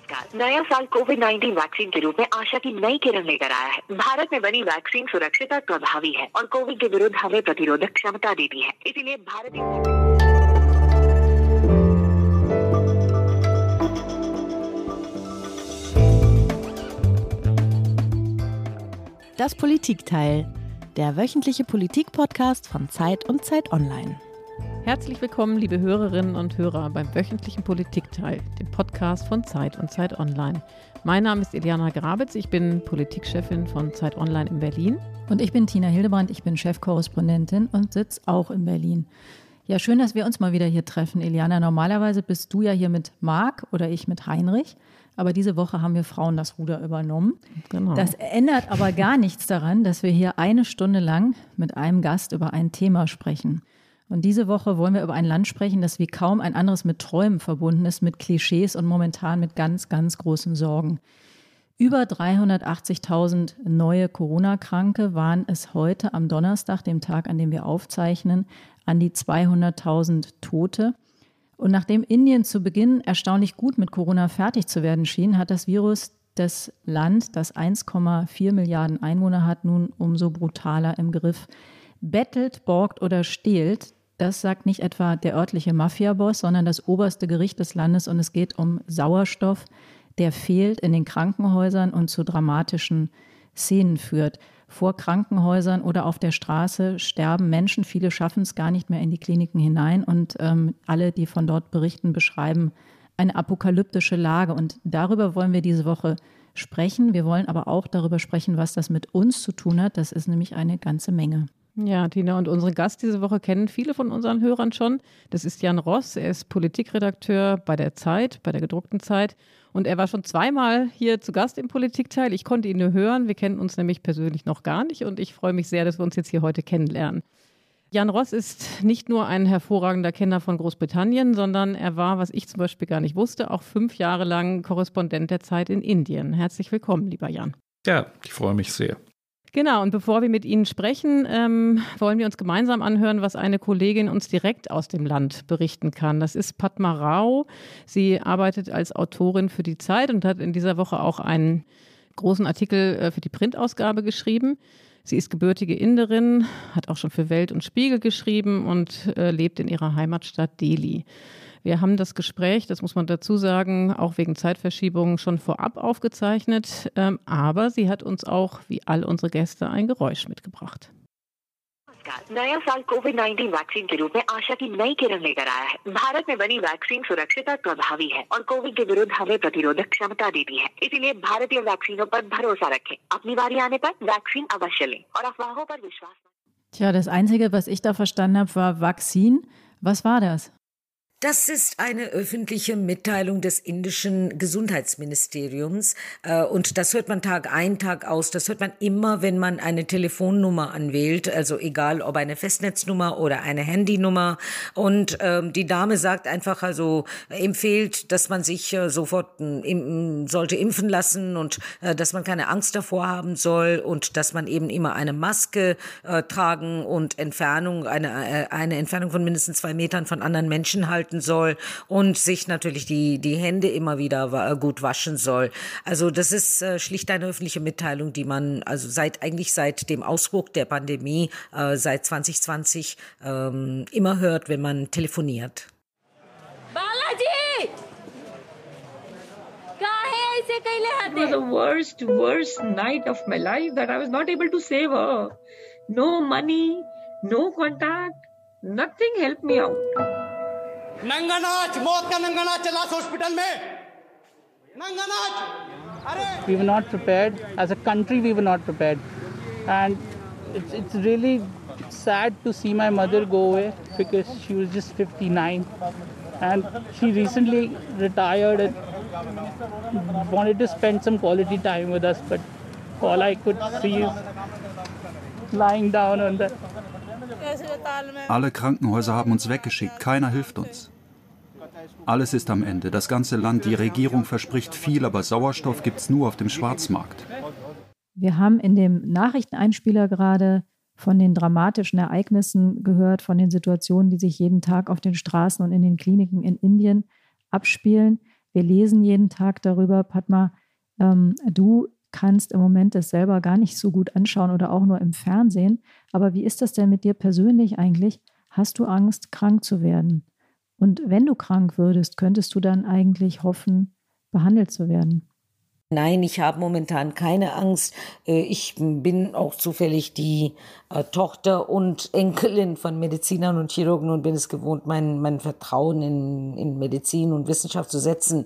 नमस्कार। नया साल कोविड-19 वैक्सीन के रूप में आशा की नई किरण लेकर आया है। भारत में बनी वैक्सीन सुरक्षित और प्रभावी है और कोविड के विरुद्ध हमें प्रतिरोधक क्षमता देती है। इसीलिए भारतीय Das Politikteil, der wöchentliche Politik-Podcast von Zeit und Zeit Online. Herzlich willkommen, liebe Hörerinnen und Hörer, beim wöchentlichen Politikteil, dem Podcast von Zeit und Zeit Online. Mein Name ist Iliana Grabitz, ich bin Politikchefin von Zeit Online in Berlin. Und ich bin Tina Hildebrandt, ich bin Chefkorrespondentin und sitze auch in Berlin. Ja, schön, dass wir uns mal wieder hier treffen, Iliana. Normalerweise bist du ja hier mit Marc oder ich mit Heinrich. Aber diese Woche haben wir Frauen das Ruder übernommen. Genau. Das ändert aber gar nichts daran, dass wir hier eine Stunde lang mit einem Gast über ein Thema sprechen. Und diese Woche wollen wir über ein Land sprechen, das wie kaum ein anderes mit Träumen verbunden ist, mit Klischees und momentan mit ganz, ganz großen Sorgen. Über 380.000 neue Corona-Kranke waren es heute am Donnerstag, dem Tag, an dem wir aufzeichnen, an die 200.000 Tote. Und nachdem Indien zu Beginn erstaunlich gut mit Corona fertig zu werden schien, hat das Virus das Land, das 1,4 Milliarden Einwohner hat, nun umso brutaler im Griff. Bettelt, borgt oder stehlt, das sagt nicht etwa der örtliche Mafia-Boss, sondern das oberste Gericht des Landes. Und es geht um Sauerstoff, der fehlt in den Krankenhäusern und zu dramatischen Szenen führt. Vor Krankenhäusern oder auf der Straße sterben Menschen. Viele schaffen es gar nicht mehr in die Kliniken hinein. Und alle, die von dort berichten, beschreiben eine apokalyptische Lage. Und darüber wollen wir diese Woche sprechen. Wir wollen aber auch darüber sprechen, was das mit uns zu tun hat. Das ist nämlich eine ganze Menge. Ja, Tina, und unseren Gast diese Woche kennen viele von unseren Hörern schon. Das ist Jan Ross, er ist Politikredakteur bei der Zeit, bei der gedruckten Zeit. Und er war schon zweimal hier zu Gast im Politikteil. Ich konnte ihn nur hören, wir kennen uns nämlich persönlich noch gar nicht und ich freue mich sehr, dass wir uns jetzt hier heute kennenlernen. Jan Ross ist nicht nur ein hervorragender Kenner von Großbritannien, sondern er war, was ich zum Beispiel gar nicht wusste, auch 5 Jahre lang Korrespondent der Zeit in Indien. Herzlich willkommen, lieber Jan. Ja, ich freue mich sehr. Genau, und bevor wir mit Ihnen sprechen, wollen wir uns gemeinsam anhören, was eine Kollegin uns direkt aus dem Land berichten kann. Das ist Padma Rao. Sie arbeitet als Autorin für die Zeit und hat in dieser Woche auch einen großen Artikel für die Printausgabe geschrieben. Sie ist gebürtige Inderin, hat auch schon für Welt und Spiegel geschrieben und lebt in ihrer Heimatstadt Delhi. Wir haben das Gespräch, das muss man dazu sagen, auch wegen Zeitverschiebungen schon vorab aufgezeichnet. Aber sie hat uns auch, wie all unsere Gäste, ein Geräusch mitgebracht. नया साल कोविड-19 वैक्सीन के रूप में आशा की नई किरण लेकर आया है। भारत में बनी वैक्सीन सुरक्षित और प्रभावी है और कोविड के विरुद्ध हमें प्रतिरोधक क्षमता देती है। इसीलिए भारतीय वैक्सीनों पर भरोसा रखें। अपनी बारी आने पर वैक्सीन अवश्य लें और अफवाहों पर विश्वास न करें। Tja, das Einzige, was ich da verstanden habe, war Vakzin. Was war das? Das ist eine öffentliche Mitteilung des indischen Gesundheitsministeriums und das hört man Tag ein, Tag aus. Das hört man immer, wenn man eine Telefonnummer anwählt, also egal ob eine Festnetznummer oder eine Handynummer. Und die Dame sagt einfach, also empfiehlt, dass man sich sofort sollte impfen lassen und dass man keine Angst davor haben soll und dass man eben immer eine Maske tragen und eine Entfernung von mindestens 2 Metern von anderen Menschen halten soll und sich natürlich die Hände immer wieder gut waschen soll. Also das ist schlicht eine öffentliche Mitteilung, die man also seit dem Ausbruch der Pandemie seit 2020 immer hört, wenn man telefoniert. Balaji! It was the worst night of my life that I was not able to save her. No money, no contact, nothing helped me out. नंगानाच मौत का नंगानाच चला हॉस्पिटल में नंगानाच अरे we were not prepared as a country. We were not prepared, and it's really sad to see my mother go away because she was just 59 and she recently retired and wanted to spend some quality time with us, but all I could see is lying down on the Alle Krankenhäuser haben uns weggeschickt, keiner hilft uns. Alles ist am Ende, das ganze Land, die Regierung verspricht viel, aber Sauerstoff gibt's nur auf dem Schwarzmarkt. Wir haben in dem Nachrichteneinspieler gerade von den dramatischen Ereignissen gehört, von den Situationen, die sich jeden Tag auf den Straßen und in den Kliniken in Indien abspielen. Wir lesen jeden Tag darüber. Padma, du kannst im Moment das selber gar nicht so gut anschauen oder auch nur im Fernsehen. Aber wie ist das denn mit dir persönlich eigentlich? Hast du Angst, krank zu werden? Und wenn du krank würdest, könntest du dann eigentlich hoffen, behandelt zu werden? Nein, ich habe momentan keine Angst. Ich bin auch zufällig die Tochter und Enkelin von Medizinern und Chirurgen und bin es gewohnt, mein Vertrauen in Medizin und Wissenschaft zu setzen.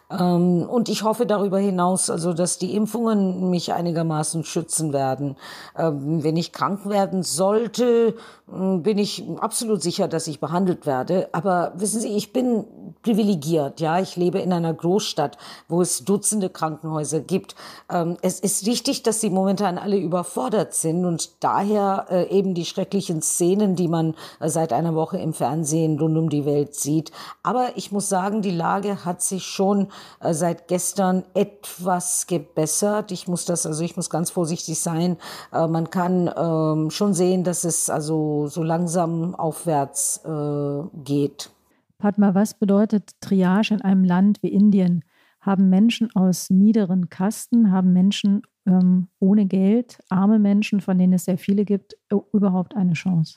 Und ich hoffe darüber hinaus, also dass die Impfungen mich einigermaßen schützen werden. Wenn ich krank werden sollte, bin ich absolut sicher, dass ich behandelt werde. Aber wissen Sie, ich bin privilegiert. Ja, ich lebe in einer Großstadt, wo es Dutzende Krankenhäuser gibt. Es ist richtig, dass sie momentan alle überfordert sind und daher eben die schrecklichen Szenen, die man seit einer Woche im Fernsehen rund um die Welt sieht. Aber ich muss sagen, die Lage hat sich schon seit gestern etwas gebessert. Ich muss ganz vorsichtig sein. Man kann schon sehen, dass es also so langsam aufwärts geht. Padma, was bedeutet Triage in einem Land wie Indien? Haben Menschen aus niederen Kasten, haben Menschen ohne Geld, arme Menschen, von denen es sehr viele gibt, überhaupt eine Chance?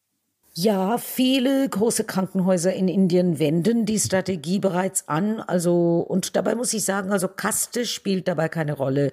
Ja, viele große Krankenhäuser in Indien wenden die Strategie bereits an. Und dabei muss ich sagen, Kaste spielt dabei keine Rolle.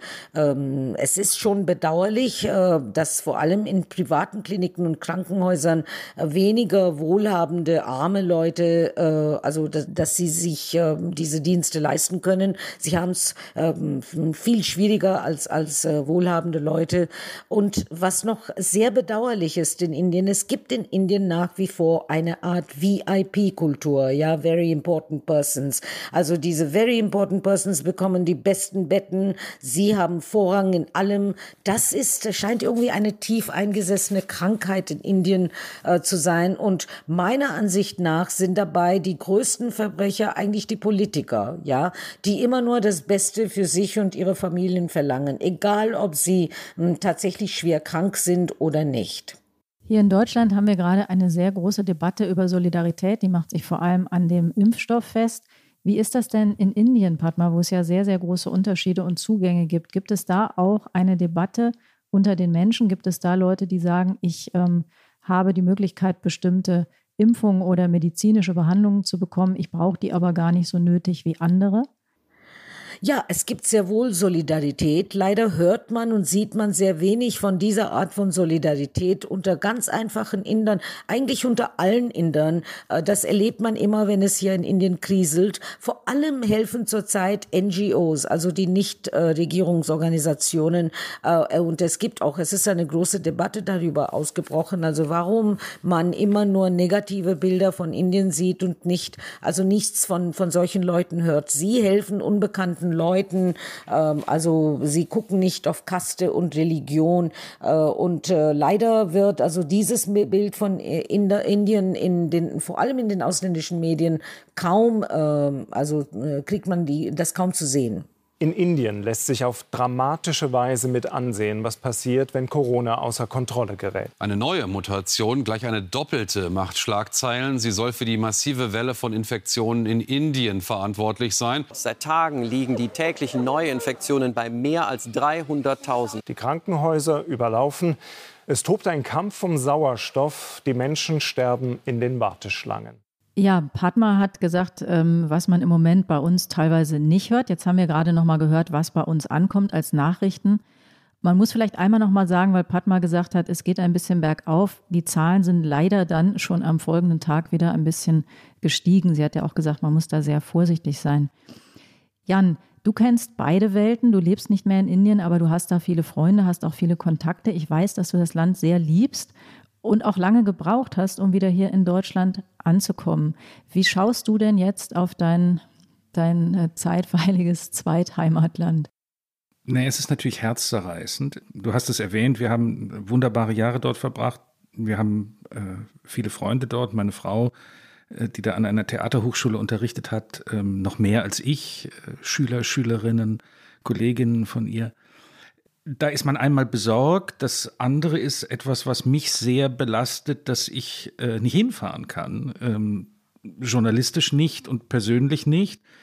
Es ist schon bedauerlich, dass vor allem in privaten Kliniken und Krankenhäusern weniger wohlhabende, arme Leute, dass sie sich diese Dienste leisten können. Sie haben es viel schwieriger als wohlhabende Leute. Und was noch sehr bedauerlich ist in Indien, es gibt in Indien nach wie vor eine Art VIP-Kultur, ja, Very Important Persons. Also diese Very Important Persons bekommen die besten Betten, sie haben Vorrang in allem. Das scheint irgendwie eine tief eingesessene Krankheit in Indien zu sein und meiner Ansicht nach sind dabei die größten Verbrecher eigentlich die Politiker, ja, die immer nur das Beste für sich und ihre Familien verlangen, egal ob sie tatsächlich schwer krank sind oder nicht. Hier in Deutschland haben wir gerade eine sehr große Debatte über Solidarität. Die macht sich vor allem an dem Impfstoff fest. Wie ist das denn in Indien, Padma, wo es ja sehr, sehr große Unterschiede und Zugänge gibt? Gibt es da auch eine Debatte unter den Menschen? Gibt es da Leute, die sagen, ich habe die Möglichkeit, bestimmte Impfungen oder medizinische Behandlungen zu bekommen, ich brauche die aber gar nicht so nötig wie andere? Ja, es gibt sehr wohl Solidarität. Leider hört man und sieht man sehr wenig von dieser Art von Solidarität unter ganz einfachen Indern, eigentlich unter allen Indern. Das erlebt man immer, wenn es hier in Indien kriselt. Vor allem helfen zurzeit NGOs, also die Nichtregierungsorganisationen. Und es ist eine große Debatte darüber ausgebrochen, also warum man immer nur negative Bilder von Indien sieht und nichts von solchen Leuten hört. Sie helfen unbekannten Leuten, sie gucken nicht auf Kaste und Religion und leider wird dieses Bild von Indien vor allem in den ausländischen Medien kriegt man das kaum zu sehen. In Indien lässt sich auf dramatische Weise mit ansehen, was passiert, wenn Corona außer Kontrolle gerät. Eine neue Mutation, gleich eine doppelte, macht Schlagzeilen. Sie soll für die massive Welle von Infektionen in Indien verantwortlich sein. Seit Tagen liegen die täglichen Neuinfektionen bei mehr als 300.000. Die Krankenhäuser überlaufen. Es tobt ein Kampf um Sauerstoff. Die Menschen sterben in den Warteschlangen. Ja, Padma hat gesagt, was man im Moment bei uns teilweise nicht hört. Jetzt haben wir gerade noch mal gehört, was bei uns ankommt als Nachrichten. Man muss vielleicht einmal noch mal sagen, weil Padma gesagt hat, es geht ein bisschen bergauf. Die Zahlen sind leider dann schon am folgenden Tag wieder ein bisschen gestiegen. Sie hat ja auch gesagt, man muss da sehr vorsichtig sein. Jan, du kennst beide Welten. Du lebst nicht mehr in Indien, aber du hast da viele Freunde, hast auch viele Kontakte. Ich weiß, dass du das Land sehr liebst und auch lange gebraucht hast, um wieder hier in Deutschland anzukommen. Wie schaust du denn jetzt auf dein zeitweiliges Zweitheimatland? Es ist natürlich herzzerreißend. Du hast es erwähnt, wir haben wunderbare Jahre dort verbracht. Wir haben viele Freunde dort. Meine Frau, die da an einer Theaterhochschule unterrichtet hat, noch mehr als ich, Schüler, Schülerinnen, Kolleginnen von ihr. Da ist man einmal besorgt. Das andere ist etwas, was mich sehr belastet, dass ich nicht hinfahren kann. Journalistisch nicht und persönlich nicht.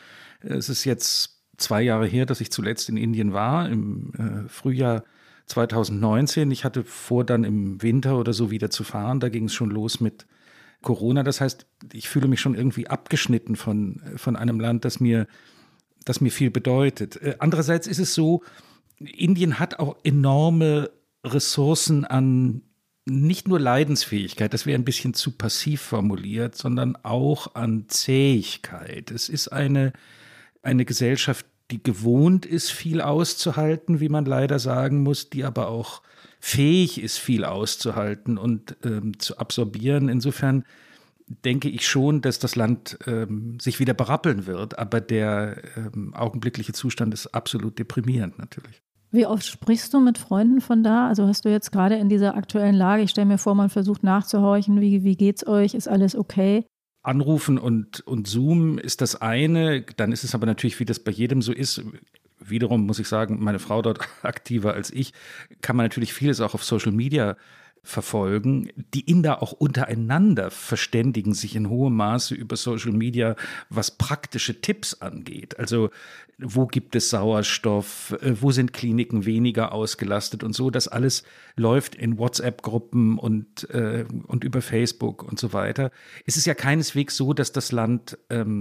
Es ist jetzt 2 Jahre her, dass ich zuletzt in Indien war, im Frühjahr 2019. Ich hatte vor, dann im Winter oder so wieder zu fahren. Da ging es schon los mit Corona. Das heißt, ich fühle mich schon irgendwie abgeschnitten von einem Land, das mir viel bedeutet. Andererseits ist es so, Indien hat auch enorme Ressourcen an nicht nur Leidensfähigkeit, das wäre ein bisschen zu passiv formuliert, sondern auch an Zähigkeit. Es ist eine Gesellschaft, die gewohnt ist, viel auszuhalten, wie man leider sagen muss, die aber auch fähig ist, viel auszuhalten und zu absorbieren. Insofern denke ich schon, dass das Land sich wieder berappeln wird, aber der augenblickliche Zustand ist absolut deprimierend natürlich. Wie oft sprichst du mit Freunden von da? Also hast du jetzt gerade in dieser aktuellen Lage, ich stelle mir vor, man versucht nachzuhorchen, wie geht's euch, ist alles okay? Anrufen und Zoom ist das eine, dann ist es aber natürlich, wie das bei jedem so ist, wiederum muss ich sagen, meine Frau dort aktiver als ich, kann man natürlich vieles auch auf Social Media verfolgen. Die Inder auch untereinander verständigen sich in hohem Maße über Social Media, was praktische Tipps angeht. Also wo gibt es Sauerstoff, wo sind Kliniken weniger ausgelastet und so. Das alles läuft in WhatsApp-Gruppen und über Facebook und so weiter. Es ist ja keineswegs so, dass das Land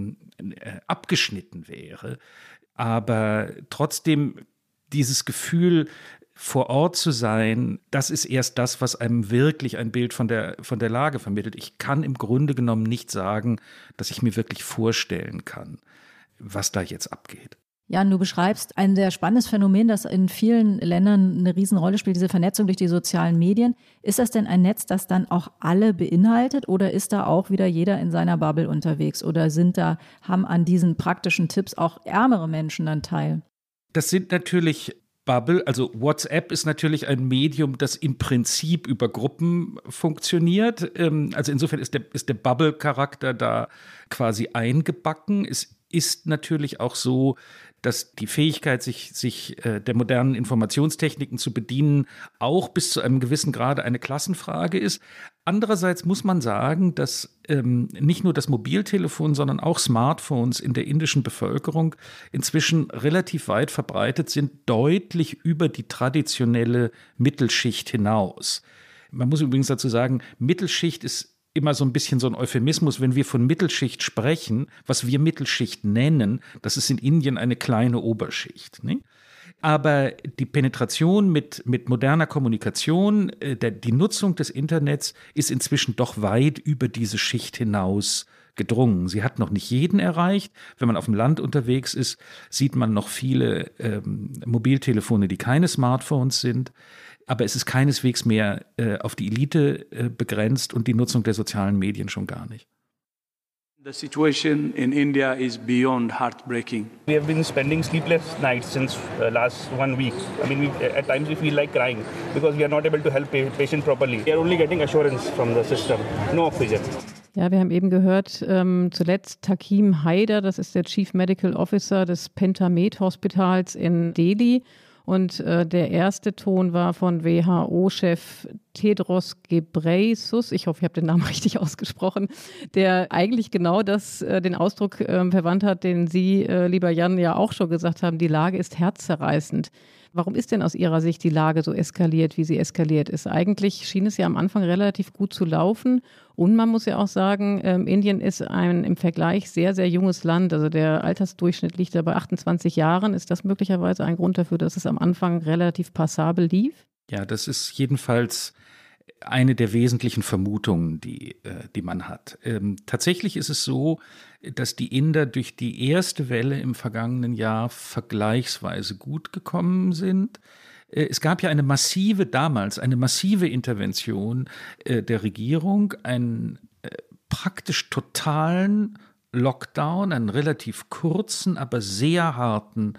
abgeschnitten wäre. Aber trotzdem dieses Gefühl, vor Ort zu sein, das ist erst das, was einem wirklich ein Bild von der Lage vermittelt. Ich kann im Grunde genommen nicht sagen, dass ich mir wirklich vorstellen kann, was da jetzt abgeht. Jan, du beschreibst ein sehr spannendes Phänomen, das in vielen Ländern eine Riesenrolle spielt, diese Vernetzung durch die sozialen Medien. Ist das denn ein Netz, das dann auch alle beinhaltet oder ist da auch wieder jeder in seiner Bubble unterwegs oder haben an diesen praktischen Tipps auch ärmere Menschen dann teil? Das sind natürlich Bubble, also WhatsApp ist natürlich ein Medium, das im Prinzip über Gruppen funktioniert. Also insofern ist der Bubble-Charakter da quasi eingebacken. Es ist natürlich auch so, dass die Fähigkeit, sich der modernen Informationstechniken zu bedienen, auch bis zu einem gewissen Grade eine Klassenfrage ist. Andererseits muss man sagen, dass nicht nur das Mobiltelefon, sondern auch Smartphones in der indischen Bevölkerung inzwischen relativ weit verbreitet sind, deutlich über die traditionelle Mittelschicht hinaus. Man muss übrigens dazu sagen, Mittelschicht ist immer so ein bisschen so ein Euphemismus, wenn wir von Mittelschicht sprechen, was wir Mittelschicht nennen, das ist in Indien eine kleine Oberschicht. Ne? Aber die Penetration mit moderner Kommunikation, die Nutzung des Internets ist inzwischen doch weit über diese Schicht hinaus gedrungen. Sie hat noch nicht jeden erreicht. Wenn man auf dem Land unterwegs ist, sieht man noch viele Mobiltelefone, die keine Smartphones sind. Aber es ist keineswegs mehr auf die Elite begrenzt und die Nutzung der sozialen Medien schon gar nicht. The situation in India is beyond heartbreaking. We have been spending sleepless nights since last 1 week. I mean, at times we feel like crying because we are not able to help patient properly. We are only getting assurance from the system, no oxygen. Ja, wir haben eben gehört, zuletzt Takim Haider, das ist der Chief Medical Officer des Pentamed Hospitals in Delhi. Und der erste Ton war von WHO-Chef Tedros Ghebreyesus, ich hoffe, ich habe den Namen richtig ausgesprochen, der eigentlich genau den Ausdruck verwandt hat, den Sie, lieber Jan, ja auch schon gesagt haben, die Lage ist herzzerreißend. Warum ist denn aus Ihrer Sicht die Lage so eskaliert, wie sie eskaliert ist? Eigentlich schien es ja am Anfang relativ gut zu laufen. Und man muss ja auch sagen, Indien ist ein im Vergleich sehr, sehr junges Land. Also der Altersdurchschnitt liegt da bei 28 Jahren. Ist das möglicherweise ein Grund dafür, dass es am Anfang relativ passabel lief? Ja, das ist jedenfalls eine der wesentlichen Vermutungen, die man hat. Tatsächlich ist es so, dass die Inder durch die erste Welle im vergangenen Jahr vergleichsweise gut gekommen sind. Es gab ja damals eine massive Intervention der Regierung, einen praktisch totalen Lockdown, einen relativ kurzen, aber sehr harten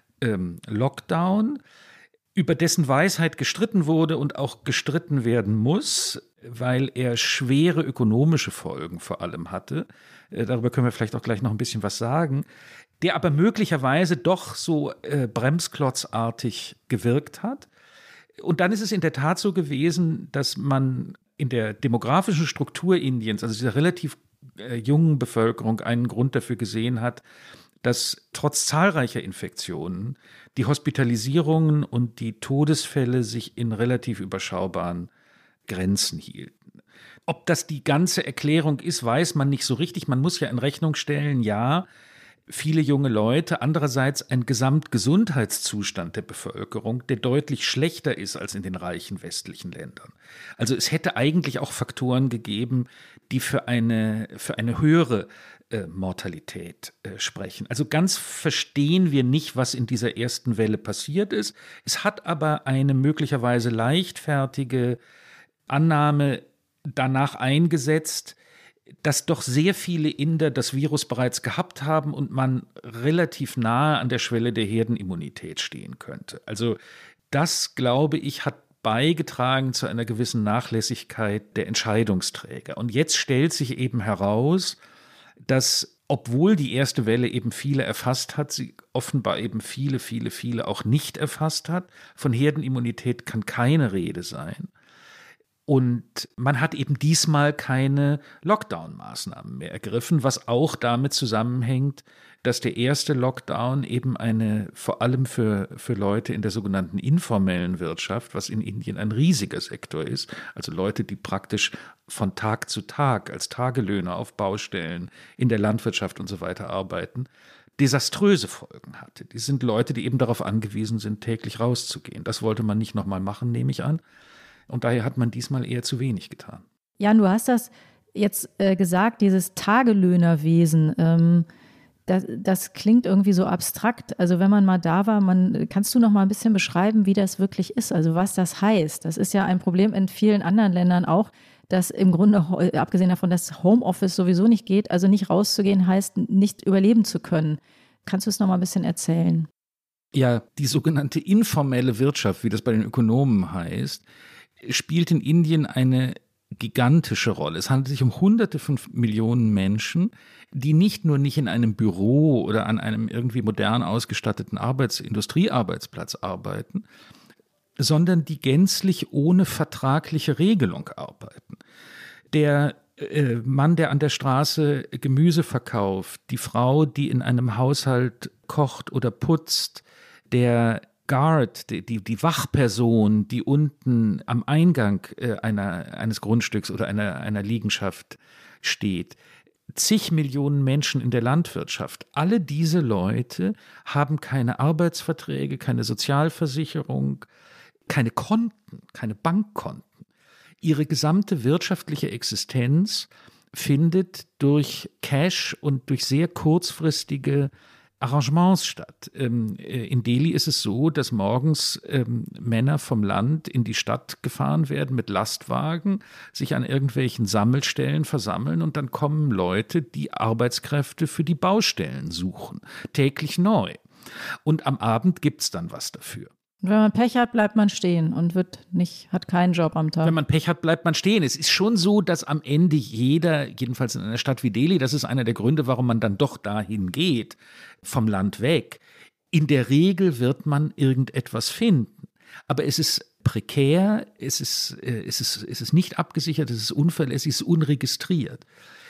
Lockdown, über dessen Weisheit gestritten wurde und auch gestritten werden muss, weil er schwere ökonomische Folgen vor allem hatte. Darüber können wir vielleicht auch gleich noch ein bisschen was sagen, der aber möglicherweise doch so bremsklotzartig gewirkt hat. Und dann ist es in der Tat so gewesen, dass man in der demografischen Struktur Indiens, also dieser relativ jungen Bevölkerung, einen Grund dafür gesehen hat, dass trotz zahlreicher Infektionen die Hospitalisierungen und die Todesfälle sich in relativ überschaubaren Grenzen hielten. Ob das die ganze Erklärung ist, weiß man nicht so richtig. Man muss ja in Rechnung stellen, ja, viele junge Leute, andererseits ein Gesamtgesundheitszustand der Bevölkerung, der deutlich schlechter ist als in den reichen westlichen Ländern. Also es hätte eigentlich auch Faktoren gegeben, die für eine höhere Mortalität sprechen. Also ganz verstehen wir nicht, was in dieser ersten Welle passiert ist. Es hat aber eine möglicherweise leichtfertige Annahme danach eingesetzt, dass doch sehr viele Inder das Virus bereits gehabt haben und man relativ nahe an der Schwelle der Herdenimmunität stehen könnte. Also das, glaube ich, hat beigetragen zu einer gewissen Nachlässigkeit der Entscheidungsträger. Und jetzt stellt sich eben heraus, dass, obwohl die erste Welle eben viele erfasst hat, sie offenbar eben viele auch nicht erfasst hat. Von Herdenimmunität kann keine Rede sein. Und man hat eben diesmal keine Lockdown-Maßnahmen mehr ergriffen, was auch damit zusammenhängt, dass der erste Lockdown eben vor allem für Leute in der sogenannten informellen Wirtschaft, was in Indien ein riesiger Sektor ist, also Leute, die praktisch von Tag zu Tag als Tagelöhner auf Baustellen, in der Landwirtschaft und so weiter arbeiten, desaströse Folgen hatte. Die sind Leute, die eben darauf angewiesen sind, täglich rauszugehen. Das wollte man nicht nochmal machen, nehme ich an. Und daher hat man diesmal eher zu wenig getan. Jan, du hast das jetzt gesagt, dieses Tagelöhnerwesen, das klingt irgendwie so abstrakt. Also wenn man mal da war, kannst du noch mal ein bisschen beschreiben, wie das wirklich ist, also was das heißt? Das ist ja ein Problem in vielen anderen Ländern auch, dass im Grunde, abgesehen davon, dass Homeoffice sowieso nicht geht, also nicht rauszugehen heißt, nicht überleben zu können. Kannst du es noch mal ein bisschen erzählen? Ja, die sogenannte informelle Wirtschaft, wie das bei den Ökonomen heißt, spielt in Indien eine gigantische Rolle. Es handelt sich um Hunderte von Millionen Menschen, die nicht nur nicht in einem Büro oder an einem irgendwie modern ausgestatteten Industriearbeitsplatz arbeiten, sondern die gänzlich ohne vertragliche Regelung arbeiten. Der Mann, der an der Straße Gemüse verkauft, die Frau, die in einem Haushalt kocht oder putzt, der Guard, die Wachperson, die unten am Eingang eines Grundstücks oder einer Liegenschaft steht, zig Millionen Menschen in der Landwirtschaft, alle diese Leute haben keine Arbeitsverträge, keine Sozialversicherung, keine Konten, keine Bankkonten. Ihre gesamte wirtschaftliche Existenz findet durch Cash und durch sehr kurzfristige Arrangements statt. In Delhi ist es so, dass morgens Männer vom Land in die Stadt gefahren werden mit Lastwagen, sich an irgendwelchen Sammelstellen versammeln und dann kommen Leute, die Arbeitskräfte für die Baustellen suchen, täglich neu. Und am Abend gibt es dann was dafür. Und wenn man Pech hat, bleibt man stehen und hat keinen Job am Tag. Wenn man Pech hat, bleibt man stehen. Es ist schon so, dass am Ende jeder, jedenfalls in einer Stadt wie Delhi, das ist einer der Gründe, warum man dann doch dahin geht, vom Land weg. In der Regel wird man irgendetwas finden. Aber es ist prekär, es ist nicht abgesichert, es ist unverlässlich, es ist unregistriert.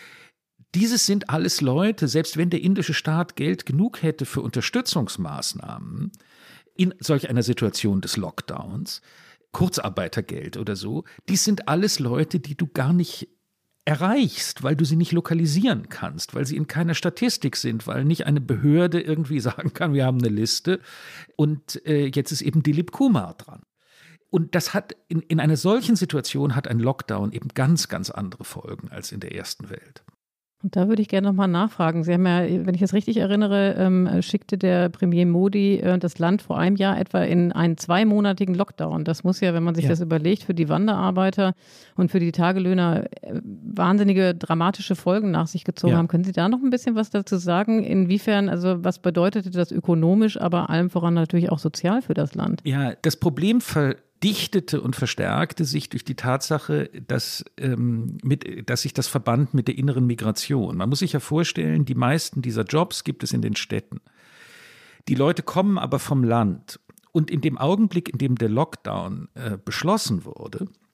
Dieses sind alles Leute, selbst wenn der indische Staat Geld genug hätte für Unterstützungsmaßnahmen, in solch einer Situation des Lockdowns, Kurzarbeitergeld oder so, dies sind alles Leute, die du gar nicht erreichst, weil du sie nicht lokalisieren kannst, weil sie in keiner Statistik sind, weil nicht eine Behörde irgendwie sagen kann, wir haben eine Liste und jetzt ist eben Dilip Kumar dran. Und das hat in einer solchen Situation hat ein Lockdown eben ganz, ganz andere Folgen als in der ersten Welt. Und da würde ich gerne nochmal nachfragen. Sie haben ja, wenn ich es richtig erinnere, schickte der Premier Modi das Land vor einem Jahr etwa in einen 2-monatigen Lockdown. Das muss ja, wenn man sich das überlegt, für die Wanderarbeiter und für die Tagelöhner wahnsinnige dramatische Folgen nach sich gezogen haben. Können Sie da noch ein bisschen was dazu sagen? Inwiefern, also was bedeutete das ökonomisch, aber allem voran natürlich auch sozial für das Land? Ja, das Problem verdichtete und verstärkte sich durch die Tatsache, dass sich das verband mit der inneren Migration. Man muss sich ja vorstellen, die meisten dieser Jobs gibt es in den Städten. Die Leute kommen aber vom Land. Und in dem Augenblick, in dem der Lockdown beschlossen wurde,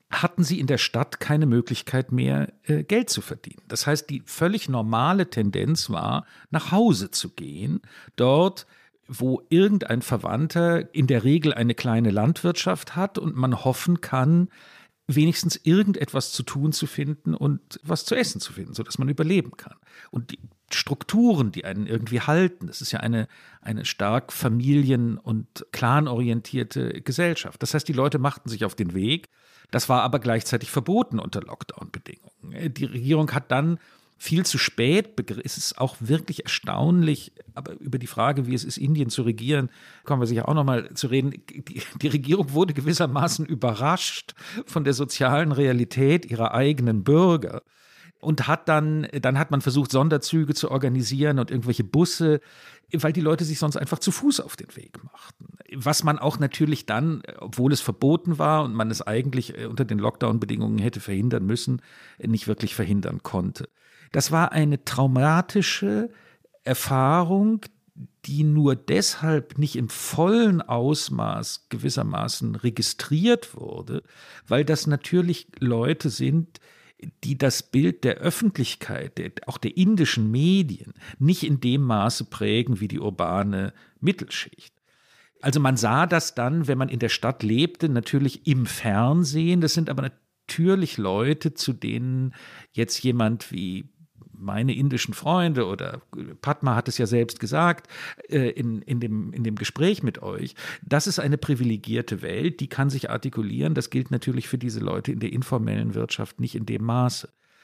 hatten sie in der Stadt keine Möglichkeit mehr, Geld zu verdienen. Das heißt, die völlig normale Tendenz war, nach Hause zu gehen, dort, wo irgendein Verwandter in der Regel eine kleine Landwirtschaft hat und man hoffen kann, wenigstens irgendetwas zu tun zu finden und was zu essen zu finden, sodass man überleben kann. Und die Strukturen, die einen irgendwie halten, das ist ja eine stark familien- und clanorientierte Gesellschaft. Das heißt, die Leute machten sich auf den Weg. Das war aber gleichzeitig verboten unter Lockdown-Bedingungen. Die Regierung hat dann viel zu spät begriffen. Es ist auch wirklich erstaunlich, aber über die Frage, wie es ist, Indien zu regieren, kommen wir sicher auch noch mal zu reden. Die Regierung wurde gewissermaßen überrascht von der sozialen Realität ihrer eigenen Bürger und dann hat man versucht, Sonderzüge zu organisieren und irgendwelche Busse, weil die Leute sich sonst einfach zu Fuß auf den Weg machten. Was man auch natürlich dann, obwohl es verboten war und man es eigentlich unter den Lockdown-Bedingungen hätte verhindern müssen, nicht wirklich verhindern konnte. Das war eine traumatische Erfahrung, die nur deshalb nicht im vollen Ausmaß gewissermaßen registriert wurde, weil das natürlich Leute sind, die das Bild der Öffentlichkeit, auch der indischen Medien, nicht in dem Maße prägen wie die urbane Mittelschicht. Also man sah das dann, wenn man in der Stadt lebte, natürlich im Fernsehen. Das sind aber natürlich Leute, zu denen jetzt jemand wie meine indischen Freunde oder Padma hat es ja selbst gesagt in dem Gespräch mit euch, das ist eine privilegierte Welt, die kann sich artikulieren. Das gilt natürlich für diese Leute in der informellen Wirtschaft nicht in dem Maße.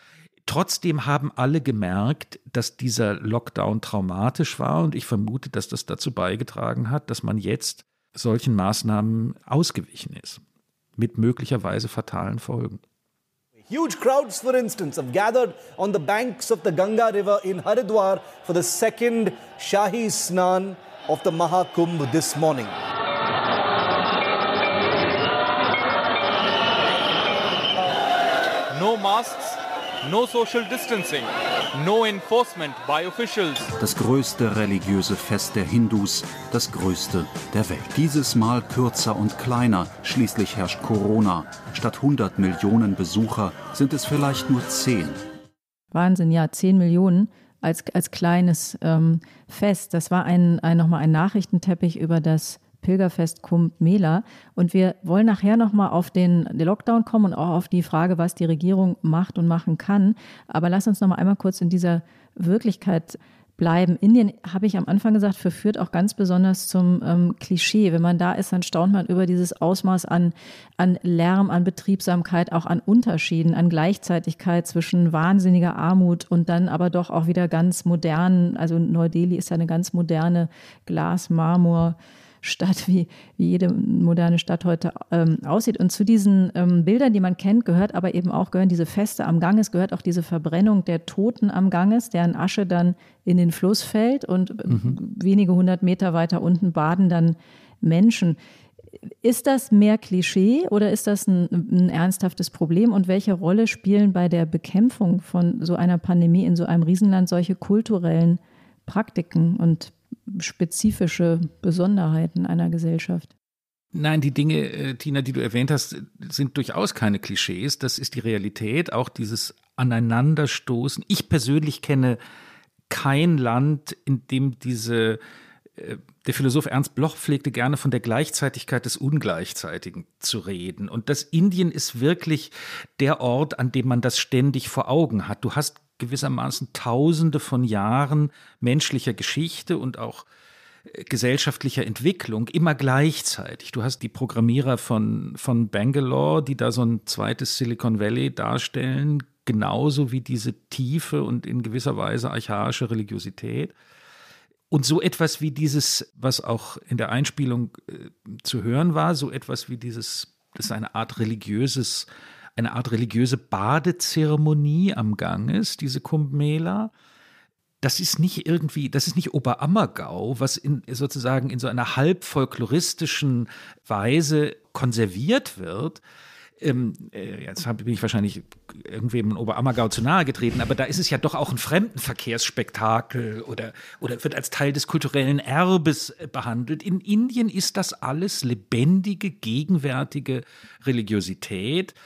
Trotzdem haben alle gemerkt, dass dieser Lockdown traumatisch war und ich vermute, dass das dazu beigetragen hat, dass man jetzt solchen Maßnahmen ausgewichen ist, mit möglicherweise fatalen Folgen. Huge crowds, for instance, have gathered on the banks of the Ganga River in Haridwar for the second Shahi Snan of the Mahakumbh this morning. No masks, no social distancing, no enforcement by officials. Das größte religiöse Fest der Hindus, das größte der Welt. Dieses Mal kürzer und kleiner, schließlich herrscht Corona. Statt 100 Millionen Besucher sind es vielleicht nur 10. Wahnsinn, ja, 10 Millionen als kleines Fest. Das war nochmal ein Nachrichtenteppich über das Pilgerfest Kumbh Mela. Und wir wollen nachher nochmal auf den Lockdown kommen und auch auf die Frage, was die Regierung macht und machen kann. Aber lass uns nochmal einmal kurz in dieser Wirklichkeit bleiben. Indien, habe ich am Anfang gesagt, verführt auch ganz besonders zum Klischee. Wenn man da ist, dann staunt man über dieses Ausmaß an Lärm, an Betriebsamkeit, auch an Unterschieden, an Gleichzeitigkeit zwischen wahnsinniger Armut und dann aber doch auch wieder ganz modern. Also Neu-Delhi ist ja eine ganz moderne Glas-Marmor- Stadt, wie jede moderne Stadt heute aussieht. Und zu diesen Bildern, die man kennt, gehören diese Feste am Ganges, gehört auch diese Verbrennung der Toten am Ganges, deren Asche dann in den Fluss fällt und wenige 100 Meter weiter unten baden dann Menschen. Ist das mehr Klischee oder ist das ein ernsthaftes Problem? Und welche Rolle spielen bei der Bekämpfung von so einer Pandemie in so einem Riesenland solche kulturellen Praktiken und spezifische Besonderheiten einer Gesellschaft? Nein, die Dinge, Tina, die du erwähnt hast, sind durchaus keine Klischees. Das ist die Realität, auch dieses Aneinanderstoßen. Ich persönlich kenne kein Land, in dem der Philosoph Ernst Bloch pflegte gerne von der Gleichzeitigkeit des Ungleichzeitigen zu reden. Und das Indien ist wirklich der Ort, an dem man das ständig vor Augen hat. Du hast gewissermaßen Tausende von Jahren menschlicher Geschichte und auch gesellschaftlicher Entwicklung immer gleichzeitig. Du hast die Programmierer von Bangalore, die da so ein zweites Silicon Valley darstellen, genauso wie diese tiefe und in gewisser Weise archaische Religiosität. Und so etwas wie dieses, was auch in der Einspielung zu hören war, so etwas wie das ist eine Art religiöse Badezeremonie am Ganges, diese Kumbh Mela. Das ist nicht Oberammergau, was sozusagen in so einer halb folkloristischen Weise konserviert wird. Jetzt bin ich wahrscheinlich irgendwem in Oberammergau zu nahe getreten, aber da ist es ja doch auch ein Fremdenverkehrsspektakel oder wird als Teil des kulturellen Erbes behandelt. In Indien ist das alles lebendige, gegenwärtige Religiosität.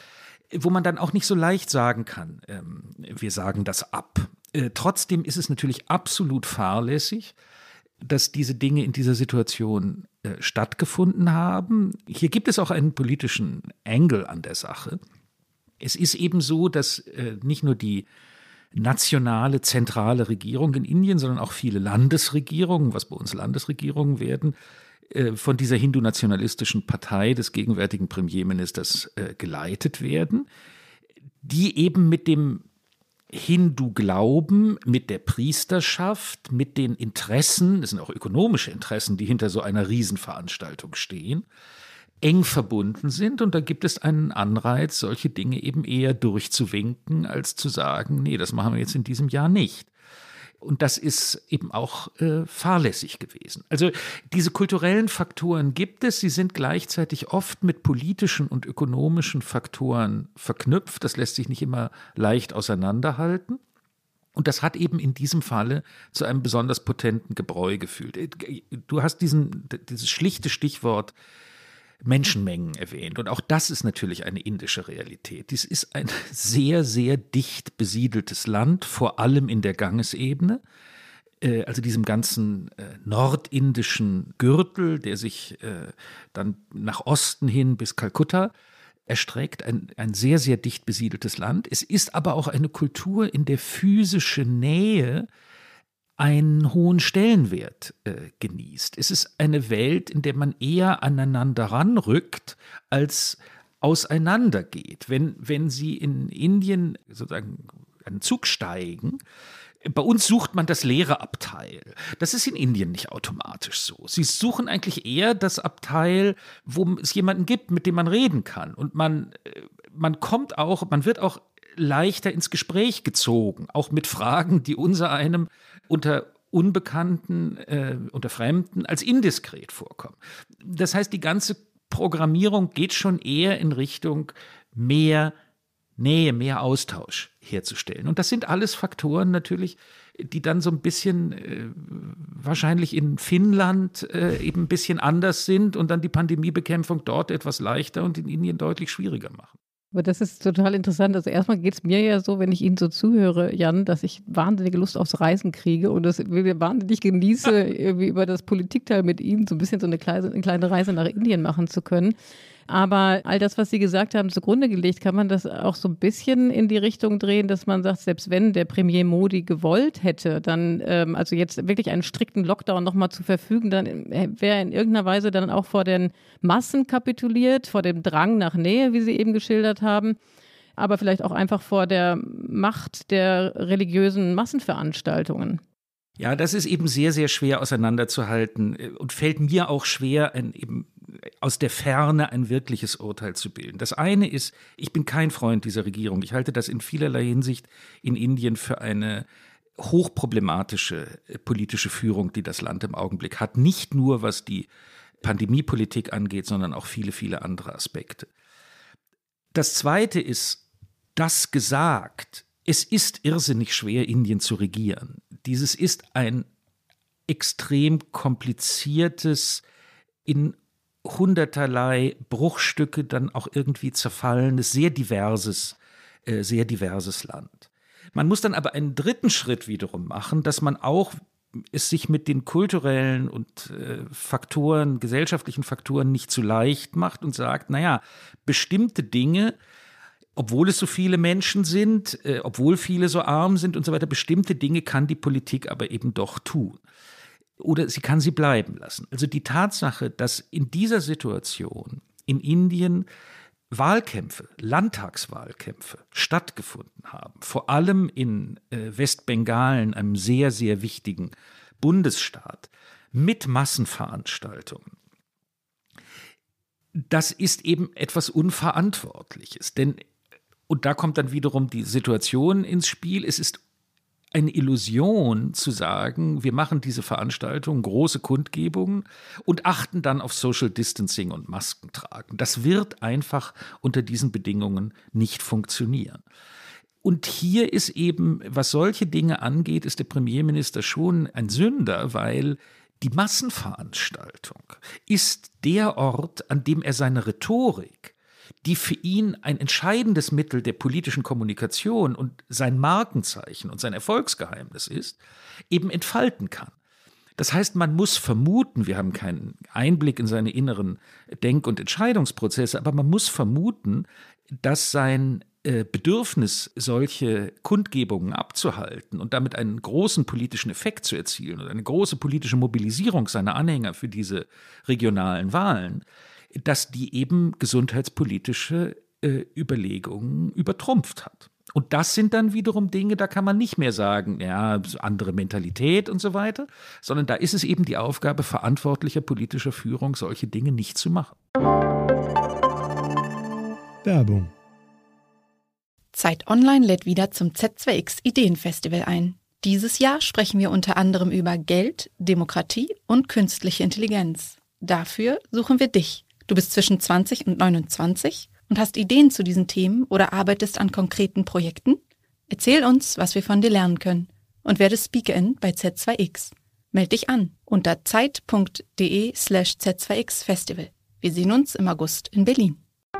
wo man dann auch nicht so leicht sagen kann, wir sagen das ab. Trotzdem ist es natürlich absolut fahrlässig, dass diese Dinge in dieser Situation stattgefunden haben. Hier gibt es auch einen politischen Angle an der Sache. Es ist eben so, dass nicht nur die nationale, zentrale Regierung in Indien, sondern auch viele Landesregierungen, was bei uns Landesregierungen werden, von dieser hindu-nationalistischen Partei des gegenwärtigen Premierministers geleitet werden, die eben mit dem Hindu-Glauben, mit der Priesterschaft, mit den Interessen, das sind auch ökonomische Interessen, die hinter so einer Riesenveranstaltung stehen, eng verbunden sind. Und da gibt es einen Anreiz, solche Dinge eben eher durchzuwinken, als zu sagen, nee, das machen wir jetzt in diesem Jahr nicht. Und das ist eben auch fahrlässig gewesen. Also diese kulturellen Faktoren gibt es, sie sind gleichzeitig oft mit politischen und ökonomischen Faktoren verknüpft. Das lässt sich nicht immer leicht auseinanderhalten. Und das hat eben in diesem Falle zu einem besonders potenten Gebräu geführt. Du hast dieses schlichte Stichwort Menschenmengen erwähnt. Und auch das ist natürlich eine indische Realität. Dies ist ein sehr, sehr dicht besiedeltes Land, vor allem in der Gangesebene, also diesem ganzen nordindischen Gürtel, der sich dann nach Osten hin bis Kalkutta erstreckt, ein sehr, sehr dicht besiedeltes Land. Es ist aber auch eine Kultur, in der physische Nähe einen hohen Stellenwert genießt. Es ist eine Welt, in der man eher aneinander ranrückt, als auseinandergeht. Wenn Sie in Indien sozusagen einen Zug steigen, bei uns sucht man das leere Abteil. Das ist in Indien nicht automatisch so. Sie suchen eigentlich eher das Abteil, wo es jemanden gibt, mit dem man reden kann. Und man wird auch leichter ins Gespräch gezogen, auch mit Fragen, die unser einem unter Unbekannten, unter Fremden als indiskret vorkommen. Das heißt, die ganze Programmierung geht schon eher in Richtung mehr Nähe, mehr Austausch herzustellen. Und das sind alles Faktoren natürlich, die dann so ein bisschen wahrscheinlich in Finnland eben ein bisschen anders sind und dann die Pandemiebekämpfung dort etwas leichter und in Indien deutlich schwieriger machen. Aber das ist total interessant. Also erstmal geht es mir ja so, wenn ich Ihnen so zuhöre, Jan, dass ich wahnsinnige Lust aufs Reisen kriege und das wahnsinnig genieße, irgendwie über das Politikteil mit Ihnen so ein bisschen so eine kleine Reise nach Indien machen zu können. Aber all das, was Sie gesagt haben, zugrunde gelegt, kann man das auch so ein bisschen in die Richtung drehen, dass man sagt, selbst wenn der Premier Modi gewollt hätte, dann also jetzt wirklich einen strikten Lockdown nochmal zu verfügen, dann wäre er in irgendeiner Weise dann auch vor den Massen kapituliert, vor dem Drang nach Nähe, wie Sie eben geschildert haben, aber vielleicht auch einfach vor der Macht der religiösen Massenveranstaltungen. Ja, das ist eben sehr, sehr schwer auseinanderzuhalten und fällt mir auch schwer, eben aus der Ferne ein wirkliches Urteil zu bilden. Das eine ist, ich bin kein Freund dieser Regierung. Ich halte das in vielerlei Hinsicht in Indien für eine hochproblematische politische Führung, die das Land im Augenblick hat. Nicht nur, was die Pandemiepolitik angeht, sondern auch viele, viele andere Aspekte. Das Zweite ist, das gesagt, es ist irrsinnig schwer, Indien zu regieren. Dieses ist ein extrem kompliziertes, in hunderterlei Bruchstücke dann auch irgendwie zerfallenes, sehr diverses Land. Man muss dann aber einen dritten Schritt wiederum machen, dass man auch es sich mit den kulturellen und gesellschaftlichen Faktoren nicht zu leicht macht und sagt, naja, bestimmte Dinge, obwohl es so viele Menschen sind, obwohl viele so arm sind und so weiter, bestimmte Dinge kann die Politik aber eben doch tun. Oder sie kann sie bleiben lassen. Also die Tatsache, dass in dieser Situation in Indien Wahlkämpfe, Landtagswahlkämpfe stattgefunden haben, vor allem in Westbengalen, einem sehr, sehr wichtigen Bundesstaat, mit Massenveranstaltungen. Das ist eben etwas Unverantwortliches, und da kommt dann wiederum die Situation ins Spiel, es ist eine Illusion zu sagen, wir machen diese Veranstaltungen, große Kundgebungen und achten dann auf Social Distancing und Masken tragen. Das wird einfach unter diesen Bedingungen nicht funktionieren. Und hier ist eben, was solche Dinge angeht, ist der Premierminister schon ein Sünder, weil die Massenveranstaltung ist der Ort, an dem er seine Rhetorik, die für ihn ein entscheidendes Mittel der politischen Kommunikation und sein Markenzeichen und sein Erfolgsgeheimnis ist, eben entfalten kann. Das heißt, man muss vermuten, wir haben keinen Einblick in seine inneren Denk- und Entscheidungsprozesse, aber man muss vermuten, dass sein Bedürfnis, solche Kundgebungen abzuhalten und damit einen großen politischen Effekt zu erzielen oder eine große politische Mobilisierung seiner Anhänger für diese regionalen Wahlen, dass die eben gesundheitspolitische Überlegungen übertrumpft hat. Und das sind dann wiederum Dinge, da kann man nicht mehr sagen, ja, andere Mentalität und so weiter, sondern da ist es eben die Aufgabe verantwortlicher politischer Führung, solche Dinge nicht zu machen. Werbung. Zeit Online lädt wieder zum Z2X Ideenfestival ein. Dieses Jahr sprechen wir unter anderem über Geld, Demokratie und künstliche Intelligenz. Dafür suchen wir dich. Du bist zwischen 20 und 29 und hast Ideen zu diesen Themen oder arbeitest an konkreten Projekten? Erzähl uns, was wir von dir lernen können und werde Speakerin bei Z2X. Meld dich an unter zeit.de/Z2X-Festival. Wir sehen uns im August in Berlin.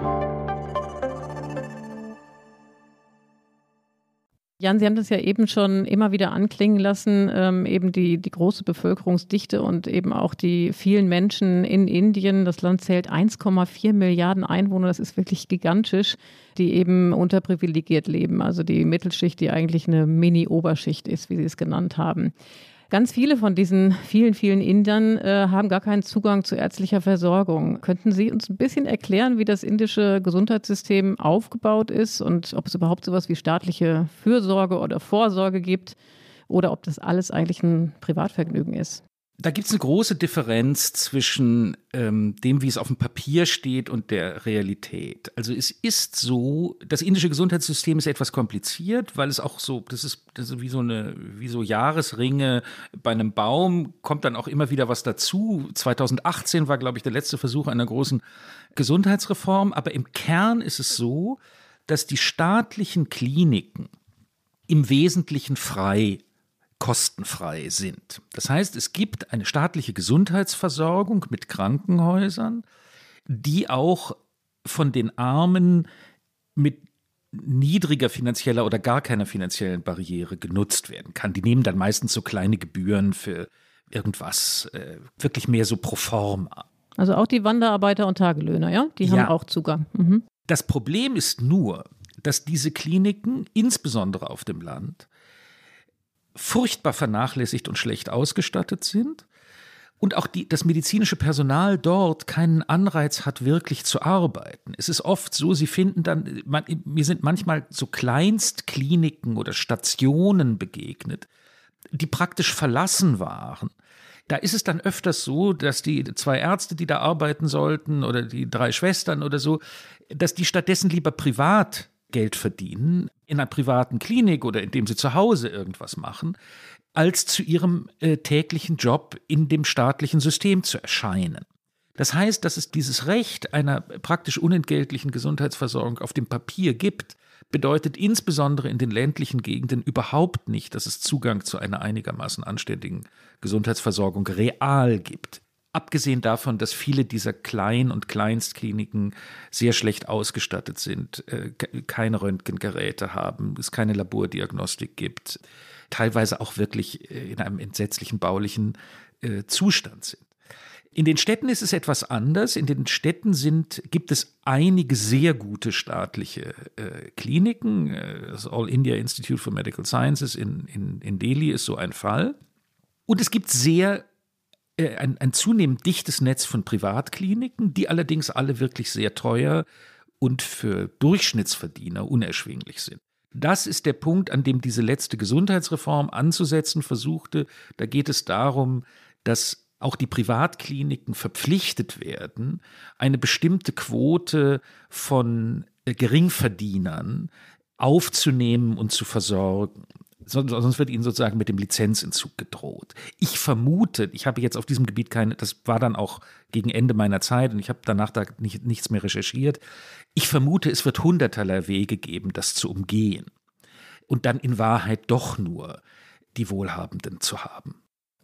Jan, Sie haben das ja eben schon immer wieder anklingen lassen, eben die große Bevölkerungsdichte und eben auch die vielen Menschen in Indien. Das Land zählt 1,4 Milliarden Einwohner, das ist wirklich gigantisch, die eben unterprivilegiert leben. Also die Mittelschicht, die eigentlich eine Mini-Oberschicht ist, wie Sie es genannt haben. Ganz viele von diesen vielen, vielen Indern haben gar keinen Zugang zu ärztlicher Versorgung. Könnten Sie uns ein bisschen erklären, wie das indische Gesundheitssystem aufgebaut ist und ob es überhaupt sowas wie staatliche Fürsorge oder Vorsorge gibt oder ob das alles eigentlich ein Privatvergnügen ist? Da gibt es eine große Differenz zwischen dem, wie es auf dem Papier steht und der Realität. Also es ist so, das indische Gesundheitssystem ist etwas kompliziert, weil es auch so, das ist wie so Jahresringe bei einem Baum, kommt dann auch immer wieder was dazu. 2018 war, glaube ich, der letzte Versuch einer großen Gesundheitsreform. Aber im Kern ist es so, dass die staatlichen Kliniken im Wesentlichen kostenfrei sind. Das heißt, es gibt eine staatliche Gesundheitsversorgung mit Krankenhäusern, die auch von den Armen mit niedriger finanzieller oder gar keiner finanziellen Barriere genutzt werden kann. Die nehmen dann meistens so kleine Gebühren für irgendwas, wirklich mehr so pro forma. Also auch die Wanderarbeiter und Tagelöhner, ja? Die haben auch Zugang. Mhm. Das Problem ist nur, dass diese Kliniken, insbesondere auf dem Land, furchtbar vernachlässigt und schlecht ausgestattet sind und auch das medizinische Personal dort keinen Anreiz hat, wirklich zu arbeiten. Es ist oft so, sie finden dann, mir sind manchmal so Kleinstkliniken oder Stationen begegnet, die praktisch verlassen waren. Da ist es dann öfters so, dass die 2 Ärzte, die da arbeiten sollten oder die 3 Schwestern oder so, dass die stattdessen lieber privat Geld verdienen, in einer privaten Klinik oder indem sie zu Hause irgendwas machen, als zu ihrem täglichen Job in dem staatlichen System zu erscheinen. Das heißt, dass es dieses Recht einer praktisch unentgeltlichen Gesundheitsversorgung auf dem Papier gibt, bedeutet insbesondere in den ländlichen Gegenden überhaupt nicht, dass es Zugang zu einer einigermaßen anständigen Gesundheitsversorgung real gibt. Abgesehen davon, dass viele dieser Klein- und Kleinstkliniken sehr schlecht ausgestattet sind, keine Röntgengeräte haben, es keine Labordiagnostik gibt, teilweise auch wirklich in einem entsetzlichen baulichen Zustand sind. In den Städten ist es etwas anders. In den Städten gibt es einige sehr gute staatliche Kliniken. Das All India Institute for Medical Sciences in Delhi ist so ein Fall. Und es gibt ein zunehmend dichtes Netz von Privatkliniken, die allerdings alle wirklich sehr teuer und für Durchschnittsverdiener unerschwinglich sind. Das ist der Punkt, an dem diese letzte Gesundheitsreform anzusetzen versuchte. Da geht es darum, dass auch die Privatkliniken verpflichtet werden, eine bestimmte Quote von Geringverdienern aufzunehmen und zu versorgen. Sonst wird ihnen sozusagen mit dem Lizenzentzug gedroht. Ich vermute, ich habe jetzt auf diesem Gebiet das war dann auch gegen Ende meiner Zeit und ich habe danach da nichts mehr recherchiert. Ich vermute, es wird hunderterlei Wege geben, das zu umgehen und dann in Wahrheit doch nur die Wohlhabenden zu haben.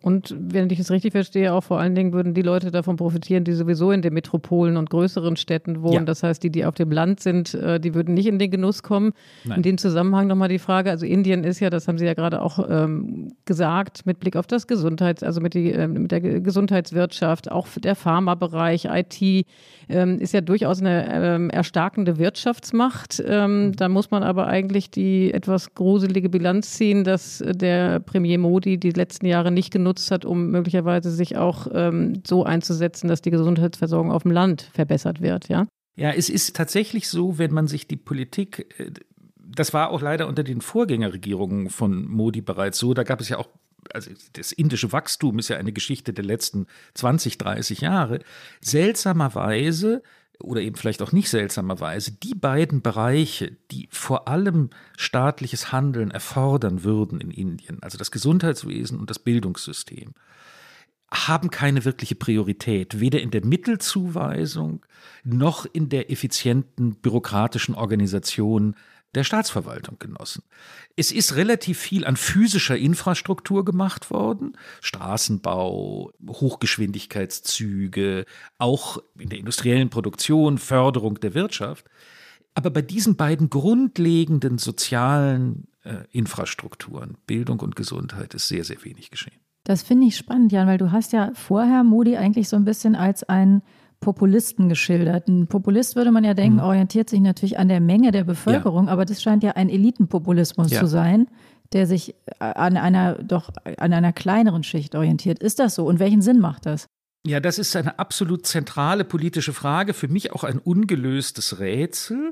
Und wenn ich es richtig verstehe, auch vor allen Dingen würden die Leute davon profitieren, die sowieso in den Metropolen und größeren Städten wohnen. Ja. Das heißt, die auf dem Land sind, die würden nicht in den Genuss kommen. Nein. In dem Zusammenhang nochmal die Frage, also Indien ist ja, das haben Sie ja gerade auch gesagt, mit Blick auf das mit der Gesundheitswirtschaft, auch der Pharmabereich, IT, ist ja durchaus eine erstarkende Wirtschaftsmacht. Da muss man aber eigentlich die etwas gruselige Bilanz ziehen, dass der Premier Modi die letzten Jahre nicht genutzt hat, um möglicherweise sich auch so einzusetzen, dass die Gesundheitsversorgung auf dem Land verbessert wird, ja? Ja, es ist tatsächlich so, wenn man sich die Politik, das war auch leider unter den Vorgängerregierungen von Modi bereits so, da gab es ja auch, also das indische Wachstum ist ja eine Geschichte der letzten 20, 30 Jahre, seltsamerweise oder eben vielleicht auch nicht seltsamerweise, die beiden Bereiche, die vor allem staatliches Handeln erfordern würden in Indien, also das Gesundheitswesen und das Bildungssystem, haben keine wirkliche Priorität, weder in der Mittelzuweisung noch in der effizienten bürokratischen Organisation der Staatsverwaltung genossen. Es ist relativ viel an physischer Infrastruktur gemacht worden, Straßenbau, Hochgeschwindigkeitszüge, auch in der industriellen Produktion, Förderung der Wirtschaft. Aber bei diesen beiden grundlegenden sozialen Infrastrukturen, Bildung und Gesundheit, ist sehr, sehr wenig geschehen. Das finde ich spannend, Jan, weil du hast ja vorher Modi eigentlich so ein bisschen als einen Populisten geschildert. Ein Populist, würde man ja denken, orientiert sich natürlich an der Menge der Bevölkerung, aber das scheint ja ein Elitenpopulismus zu sein, der sich an einer kleineren Schicht orientiert. Ist das so? Und welchen Sinn macht das? Ja, das ist eine absolut zentrale politische Frage, für mich auch ein ungelöstes Rätsel.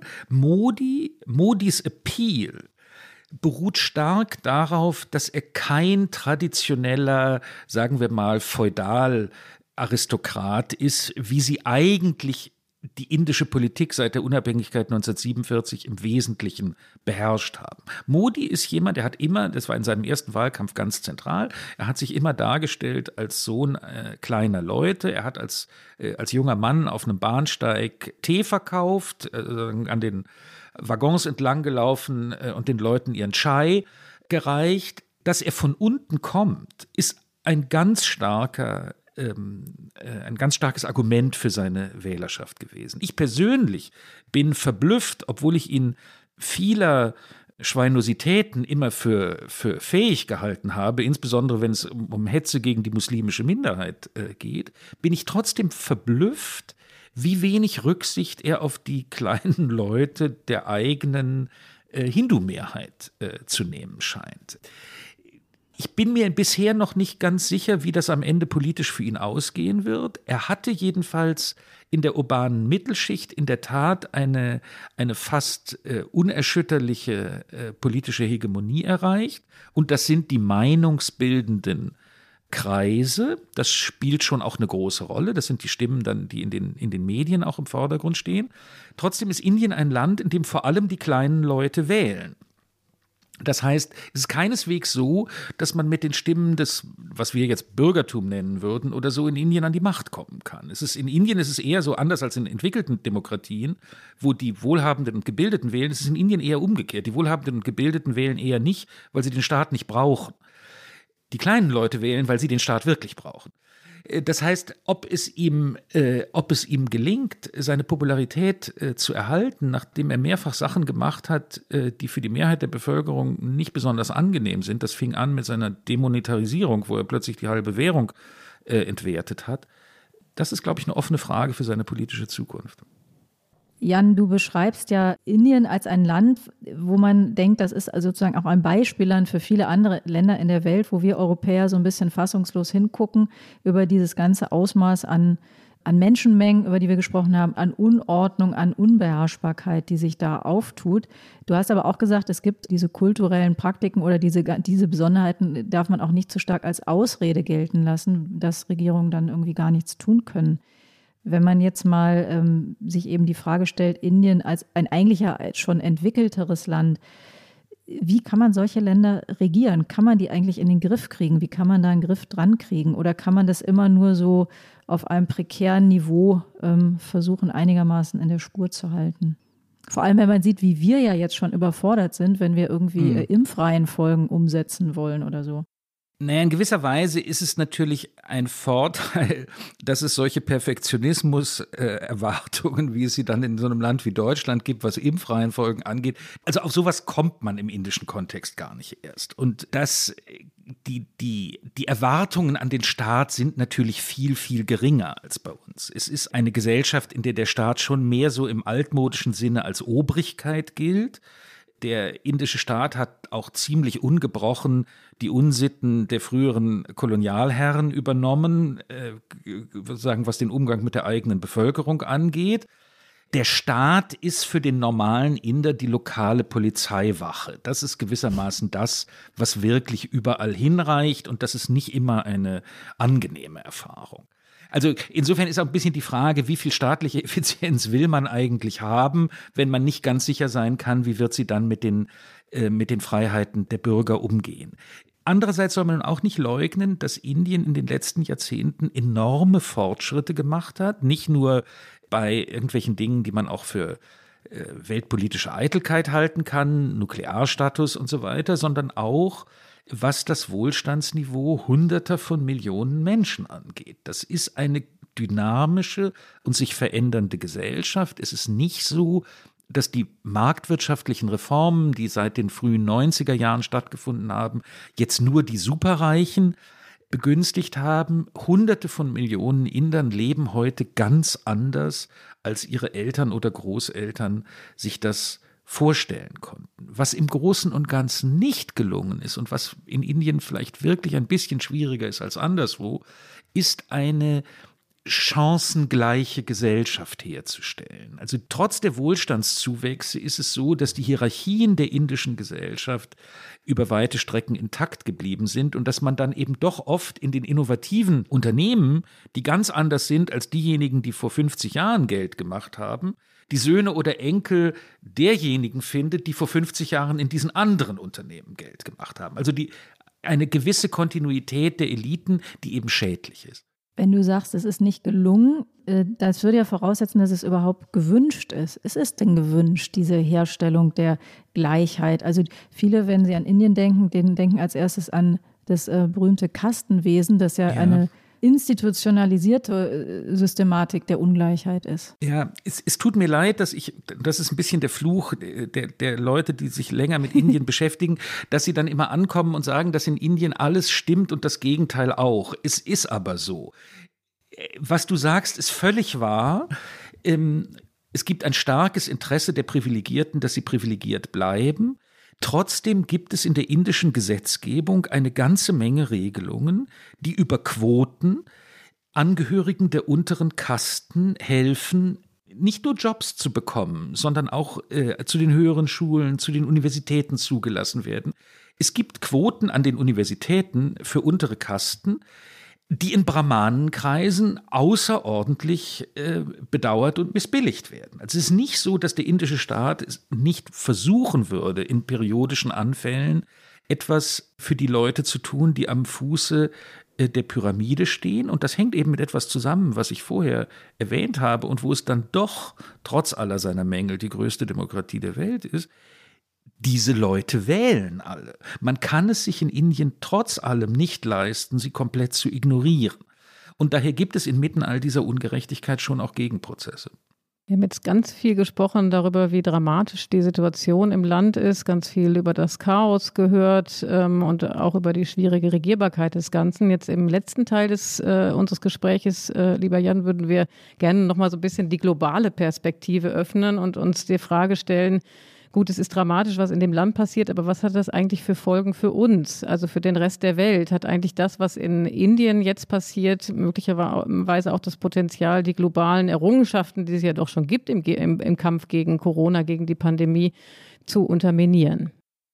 Modis Appeal beruht stark darauf, dass er kein traditioneller, sagen wir mal, Feudal-Aristokrat ist, wie sie eigentlich die indische Politik seit der Unabhängigkeit 1947 im Wesentlichen beherrscht haben. Modi ist jemand, der hat immer, das war in seinem ersten Wahlkampf ganz zentral, er hat sich immer dargestellt als Sohn kleiner Leute. Er hat als junger Mann auf einem Bahnsteig Tee verkauft, an den Waggons entlang gelaufen und den Leuten ihren Chai gereicht. Dass er von unten kommt, ist ein ganz starkes Argument für seine Wählerschaft gewesen. Ich persönlich bin verblüfft, obwohl ich ihn vieler Schweinositäten immer für fähig gehalten habe, insbesondere wenn es um Hetze gegen die muslimische Minderheit geht, bin ich trotzdem verblüfft, wie wenig Rücksicht er auf die kleinen Leute der eigenen Hindu-Mehrheit zu nehmen scheint. Ich bin mir bisher noch nicht ganz sicher, wie das am Ende politisch für ihn ausgehen wird. Er hatte jedenfalls in der urbanen Mittelschicht in der Tat eine fast unerschütterliche politische Hegemonie erreicht. Und das sind die meinungsbildenden Kreise. Das spielt schon auch eine große Rolle. Das sind die Stimmen dann, die in den Medien auch im Vordergrund stehen. Trotzdem ist Indien ein Land, in dem vor allem die kleinen Leute wählen. Das heißt, es ist keineswegs so, dass man mit den Stimmen des, was wir jetzt Bürgertum nennen würden, oder so in Indien an die Macht kommen kann. In Indien ist es eher so, anders als in entwickelten Demokratien, wo die Wohlhabenden und Gebildeten wählen, ist es in Indien eher umgekehrt. Die Wohlhabenden und Gebildeten wählen eher nicht, weil sie den Staat nicht brauchen. Die kleinen Leute wählen, weil sie den Staat wirklich brauchen. Das heißt, ob es ihm gelingt, seine Popularität zu erhalten, nachdem er mehrfach Sachen gemacht hat, die für die Mehrheit der Bevölkerung nicht besonders angenehm sind. Das fing an mit seiner Demonetarisierung, wo er plötzlich die halbe Währung entwertet hat. Das ist, glaube ich, eine offene Frage für seine politische Zukunft. Jan, du beschreibst ja Indien als ein Land, wo man denkt, das ist also sozusagen auch ein Beispielland für viele andere Länder in der Welt, wo wir Europäer so ein bisschen fassungslos hingucken über dieses ganze Ausmaß an Menschenmengen, über die wir gesprochen haben, an Unordnung, an Unbeherrschbarkeit, die sich da auftut. Du hast aber auch gesagt, es gibt diese kulturellen Praktiken oder diese Besonderheiten darf man auch nicht zu stark als Ausrede gelten lassen, dass Regierungen dann irgendwie gar nichts tun können. Wenn man jetzt mal sich eben die Frage stellt, Indien als ein eigentlich ja schon entwickelteres Land, wie kann man solche Länder regieren? Kann man die eigentlich in den Griff kriegen? Wie kann man da einen Griff dran kriegen? Oder kann man das immer nur so auf einem prekären Niveau versuchen, einigermaßen in der Spur zu halten? Vor allem, wenn man sieht, wie wir ja jetzt schon überfordert sind, wenn wir irgendwie Impfreihenfolgen umsetzen wollen oder so. Naja, in gewisser Weise ist es natürlich ein Vorteil, dass es solche Perfektionismus-Erwartungen, wie es sie dann in so einem Land wie Deutschland gibt, was Impfreihenfolgen angeht. Also auf sowas kommt man im indischen Kontext gar nicht erst. Und die Erwartungen an den Staat sind natürlich viel, viel geringer als bei uns. Es ist eine Gesellschaft, in der der Staat schon mehr so im altmodischen Sinne als Obrigkeit gilt. Der indische Staat hat auch ziemlich ungebrochen die Unsitten der früheren Kolonialherren übernommen, sagen, was den Umgang mit der eigenen Bevölkerung angeht. Der Staat ist für den normalen Inder die lokale Polizeiwache. Das ist gewissermaßen das, was wirklich überall hinreicht, und das ist nicht immer eine angenehme Erfahrung. Also insofern ist auch ein bisschen die Frage, wie viel staatliche Effizienz will man eigentlich haben, wenn man nicht ganz sicher sein kann, wie wird sie dann mit den Freiheiten der Bürger umgehen. Andererseits soll man auch nicht leugnen, dass Indien in den letzten Jahrzehnten enorme Fortschritte gemacht hat, nicht nur bei irgendwelchen Dingen, die man auch für weltpolitische Eitelkeit halten kann, Nuklearstatus und so weiter, sondern auch was das Wohlstandsniveau Hunderter von Millionen Menschen angeht. Das ist eine dynamische und sich verändernde Gesellschaft. Es ist nicht so, dass die marktwirtschaftlichen Reformen, die seit den frühen 90er Jahren stattgefunden haben, jetzt nur die Superreichen begünstigt haben. Hunderte von Millionen Indern leben heute ganz anders, als ihre Eltern oder Großeltern sich das vorstellen konnten. Was im Großen und Ganzen nicht gelungen ist und was in Indien vielleicht wirklich ein bisschen schwieriger ist als anderswo, ist eine chancengleiche Gesellschaft herzustellen. Also trotz der Wohlstandszuwächse ist es so, dass die Hierarchien der indischen Gesellschaft über weite Strecken intakt geblieben sind und dass man dann eben doch oft in den innovativen Unternehmen, die ganz anders sind als diejenigen, die vor 50 Jahren Geld gemacht haben, die Söhne oder Enkel derjenigen findet, die vor 50 Jahren in diesen anderen Unternehmen Geld gemacht haben. Also eine gewisse Kontinuität der Eliten, die eben schädlich ist. Wenn du sagst, es ist nicht gelungen, das würde ja voraussetzen, dass es überhaupt gewünscht ist. Ist es denn gewünscht, diese Herstellung der Gleichheit? Also viele, wenn sie an Indien denken, denen denken als erstes an das berühmte Kastenwesen, das ja eine institutionalisierte Systematik der Ungleichheit ist. Ja, es tut mir leid, das ist ein bisschen der Fluch der Leute, die sich länger mit Indien beschäftigen, dass sie dann immer ankommen und sagen, dass in Indien alles stimmt und das Gegenteil auch. Es ist aber so. Was du sagst, ist völlig wahr. Es gibt ein starkes Interesse der Privilegierten, dass sie privilegiert bleiben. Trotzdem gibt es in der indischen Gesetzgebung eine ganze Menge Regelungen, die über Quoten Angehörigen der unteren Kasten helfen, nicht nur Jobs zu bekommen, sondern auch zu den höheren Schulen, zu den Universitäten zugelassen werden. Es gibt Quoten an den Universitäten für untere Kasten, die in Brahmanenkreisen außerordentlich bedauert und missbilligt werden. Also es ist nicht so, dass der indische Staat nicht versuchen würde, in periodischen Anfällen etwas für die Leute zu tun, die am Fuße der Pyramide stehen. Und das hängt eben mit etwas zusammen, was ich vorher erwähnt habe und wo es dann doch, trotz aller seiner Mängel, die größte Demokratie der Welt ist. Diese Leute wählen alle. Man kann es sich in Indien trotz allem nicht leisten, sie komplett zu ignorieren. Und daher gibt es inmitten all dieser Ungerechtigkeit schon auch Gegenprozesse. Wir haben jetzt ganz viel gesprochen darüber, wie dramatisch die Situation im Land ist, ganz viel über das Chaos gehört und auch über die schwierige Regierbarkeit des Ganzen. Jetzt im letzten Teil unseres Gespräches, lieber Jan, würden wir gerne noch mal so ein bisschen die globale Perspektive öffnen und uns die Frage stellen, gut, es ist dramatisch, was in dem Land passiert, aber was hat das eigentlich für Folgen für uns, also für den Rest der Welt? Hat eigentlich das, was in Indien jetzt passiert, möglicherweise auch das Potenzial, die globalen Errungenschaften, die es ja doch schon gibt im Kampf gegen Corona, gegen die Pandemie, zu unterminieren?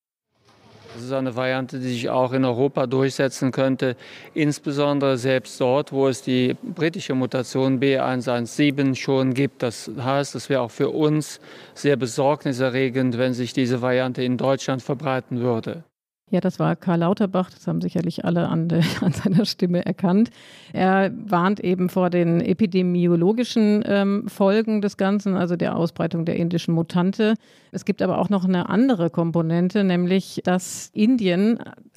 Das ist eine Variante, die sich auch in Europa durchsetzen könnte, insbesondere selbst dort, wo es die britische Mutation B117 schon gibt. Das heißt, es wäre auch für uns sehr besorgniserregend, wenn sich diese Variante in Deutschland verbreiten würde. Ja, das war Karl Lauterbach, das haben sicherlich alle an seiner Stimme erkannt. Er warnt eben vor den epidemiologischen Folgen des Ganzen, also der Ausbreitung der indischen Mutante. Es gibt aber auch noch eine andere Komponente, nämlich dass Indien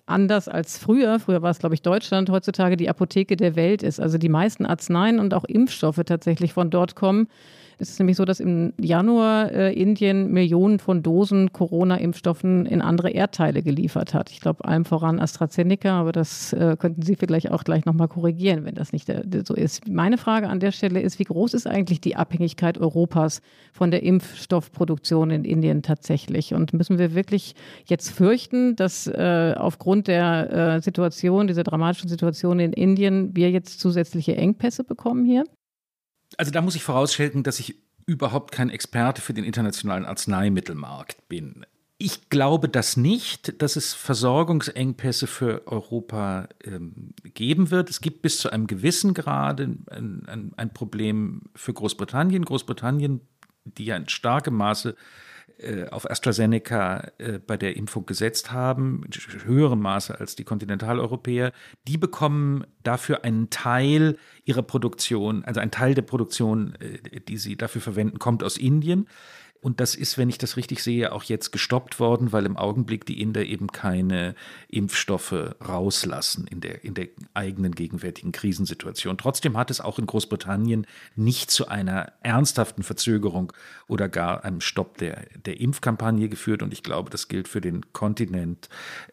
anders als früher war es, glaube ich, Deutschland, heutzutage die Apotheke der Welt ist. Also die meisten Arzneien und auch Impfstoffe tatsächlich von dort kommen. Es ist nämlich so, dass im Januar Indien Millionen von Dosen Corona-Impfstoffen in andere Erdteile geliefert hat. Ich glaube, allem voran AstraZeneca, aber das könnten Sie vielleicht auch gleich nochmal korrigieren, wenn das nicht so ist. Meine Frage an der Stelle ist, wie groß ist eigentlich die Abhängigkeit Europas von der Impfstoffproduktion in Indien tatsächlich? Und müssen wir wirklich jetzt fürchten, dass aufgrund der Situation, dieser dramatischen Situation in Indien, wir jetzt zusätzliche Engpässe bekommen hier? Also da muss ich vorausschicken, dass ich überhaupt kein Experte für den internationalen Arzneimittelmarkt bin. Ich glaube das nicht, dass es Versorgungsengpässe für Europa geben wird. Es gibt bis zu einem gewissen Grad ein Problem für Großbritannien. Großbritannien, die ja in starkem Maße auf AstraZeneca bei der Impfung gesetzt haben, in höherem Maße als die Kontinentaleuropäer, die bekommen dafür einen Teil ihrer Produktion, also ein Teil der Produktion, die sie dafür verwenden, kommt aus Indien. Und das ist, wenn ich das richtig sehe, auch jetzt gestoppt worden, weil im Augenblick die Inder eben keine Impfstoffe rauslassen in der eigenen gegenwärtigen Krisensituation. Trotzdem hat es auch in Großbritannien nicht zu einer ernsthaften Verzögerung oder gar einem Stopp der Impfkampagne geführt. Und ich glaube, das gilt für den Kontinent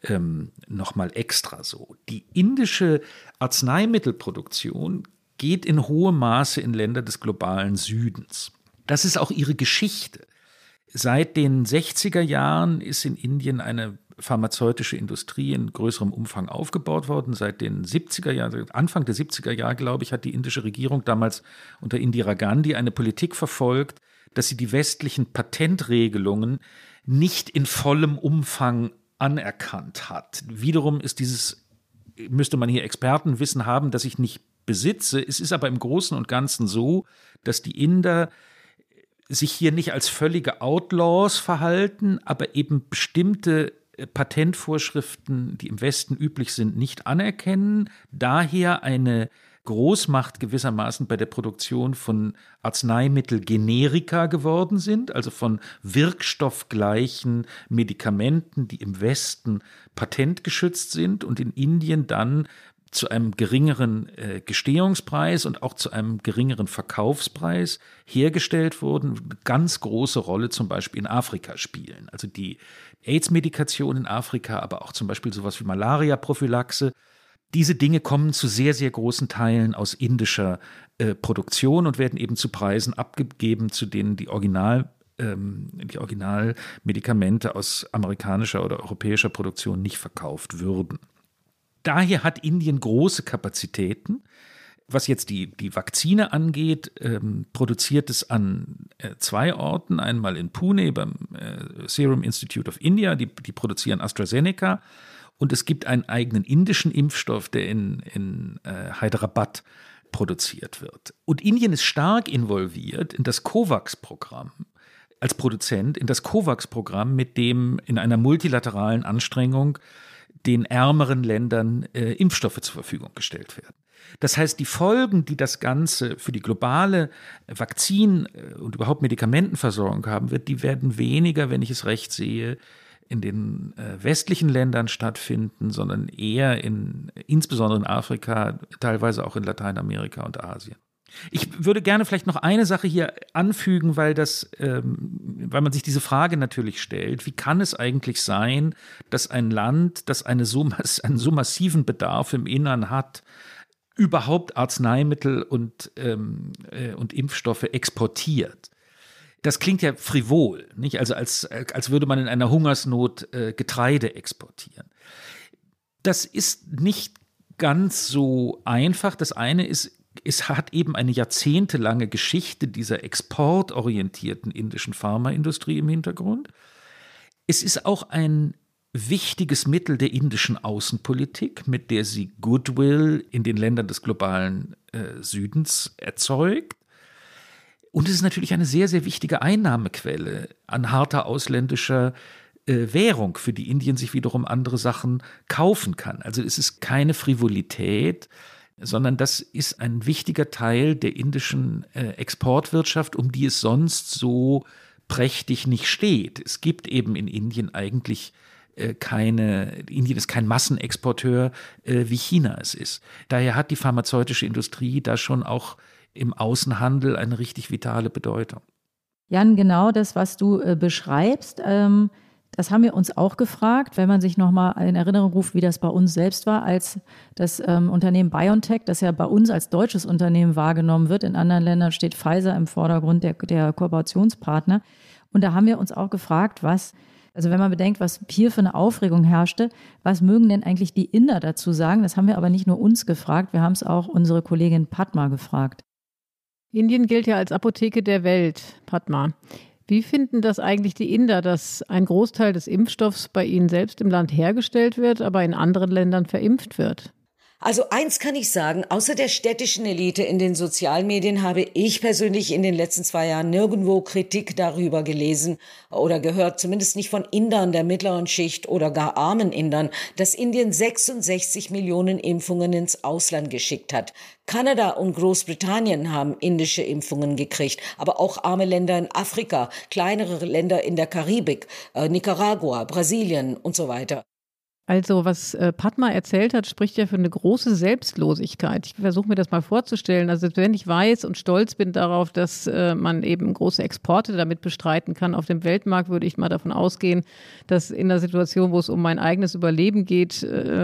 nochmal extra so. Die indische Arzneimittelproduktion geht in hohem Maße in Länder des globalen Südens. Das ist auch ihre Geschichte. Seit den 60er Jahren ist in Indien eine pharmazeutische Industrie in größerem Umfang aufgebaut worden. Seit den 70er Jahren, Anfang der 70er Jahre, glaube ich, hat die indische Regierung damals unter Indira Gandhi eine Politik verfolgt, dass sie die westlichen Patentregelungen nicht in vollem Umfang anerkannt hat. Wiederum ist müsste man hier Expertenwissen haben, das ich nicht besitze. Es ist aber im Großen und Ganzen so, dass die Inder sich hier nicht als völlige Outlaws verhalten, aber eben bestimmte Patentvorschriften, die im Westen üblich sind, nicht anerkennen. Daher eine Großmacht gewissermaßen bei der Produktion von Arzneimittelgenerika geworden sind, also von wirkstoffgleichen Medikamenten, die im Westen patentgeschützt sind und in Indien dann zu einem geringeren Gestehungspreis und auch zu einem geringeren Verkaufspreis hergestellt wurden, eine ganz große Rolle zum Beispiel in Afrika spielen. Also die AIDS-Medikation in Afrika, aber auch zum Beispiel sowas wie Malaria-Prophylaxe. Diese Dinge kommen zu sehr, sehr großen Teilen aus indischer Produktion und werden eben zu Preisen abgegeben, zu denen die Originalmedikamente aus amerikanischer oder europäischer Produktion nicht verkauft würden. Daher hat Indien große Kapazitäten. Was jetzt die Vakzine angeht, produziert es an 2 Orten. Einmal in Pune beim Serum Institute of India, die produzieren AstraZeneca. Und es gibt einen eigenen indischen Impfstoff, der in Hyderabad produziert wird. Und Indien ist stark involviert in das COVAX-Programm, als Produzent in das COVAX-Programm, mit dem in einer multilateralen Anstrengung den ärmeren Ländern Impfstoffe zur Verfügung gestellt werden. Das heißt, die Folgen, die das Ganze für die globale Vakzin- und überhaupt Medikamentenversorgung haben wird, die werden weniger, wenn ich es recht sehe, in den westlichen Ländern stattfinden, sondern eher insbesondere in Afrika, teilweise auch in Lateinamerika und Asien. Ich würde gerne vielleicht noch eine Sache hier anfügen, weil man sich diese Frage natürlich stellt: Wie kann es eigentlich sein, dass ein Land, das einen so massiven Bedarf im Innern hat, überhaupt Arzneimittel und Impfstoffe exportiert? Das klingt ja frivol, nicht? Also als würde man in einer Hungersnot Getreide exportieren. Das ist nicht ganz so einfach. Das eine ist, es hat eben eine jahrzehntelange Geschichte dieser exportorientierten indischen Pharmaindustrie im Hintergrund. Es ist auch ein wichtiges Mittel der indischen Außenpolitik, mit der sie Goodwill in den Ländern des globalen Südens erzeugt. Und es ist natürlich eine sehr, sehr wichtige Einnahmequelle an harter ausländischer Währung, für die Indien sich wiederum andere Sachen kaufen kann. Also es ist keine Frivolität, sondern das ist ein wichtiger Teil der indischen Exportwirtschaft, um die es sonst so prächtig nicht steht. Es gibt eben in Indien eigentlich Indien ist kein Massenexporteur, wie China es ist. Daher hat die pharmazeutische Industrie da schon auch im Außenhandel eine richtig vitale Bedeutung. Jan, genau das, was du beschreibst, das haben wir uns auch gefragt, wenn man sich nochmal in Erinnerung ruft, wie das bei uns selbst war, als das Unternehmen BioNTech, das ja bei uns als deutsches Unternehmen wahrgenommen wird. In anderen Ländern steht Pfizer im Vordergrund, der Kooperationspartner. Und da haben wir uns auch gefragt, also wenn man bedenkt, was hier für eine Aufregung herrschte, was mögen denn eigentlich die Inder dazu sagen? Das haben wir aber nicht nur uns gefragt, wir haben es auch unsere Kollegin Padma gefragt. Indien gilt ja als Apotheke der Welt, Padma. Wie finden das eigentlich die Inder, dass ein Großteil des Impfstoffs bei ihnen selbst im Land hergestellt wird, aber in anderen Ländern verimpft wird? Also eins kann ich sagen, außer der städtischen Elite in den Sozialmedien habe ich persönlich in den letzten 2 Jahren nirgendwo Kritik darüber gelesen oder gehört, zumindest nicht von Indern der mittleren Schicht oder gar armen Indern, dass Indien 66 Millionen Impfungen ins Ausland geschickt hat. Kanada und Großbritannien haben indische Impfungen gekriegt, aber auch arme Länder in Afrika, kleinere Länder in der Karibik, Nicaragua, Brasilien und so weiter. Also was Padma erzählt hat, spricht ja für eine große Selbstlosigkeit. Ich versuche mir das mal vorzustellen. Also wenn ich weiß und stolz bin darauf, dass man eben große Exporte damit bestreiten kann auf dem Weltmarkt, würde ich mal davon ausgehen, dass in der Situation, wo es um mein eigenes Überleben geht,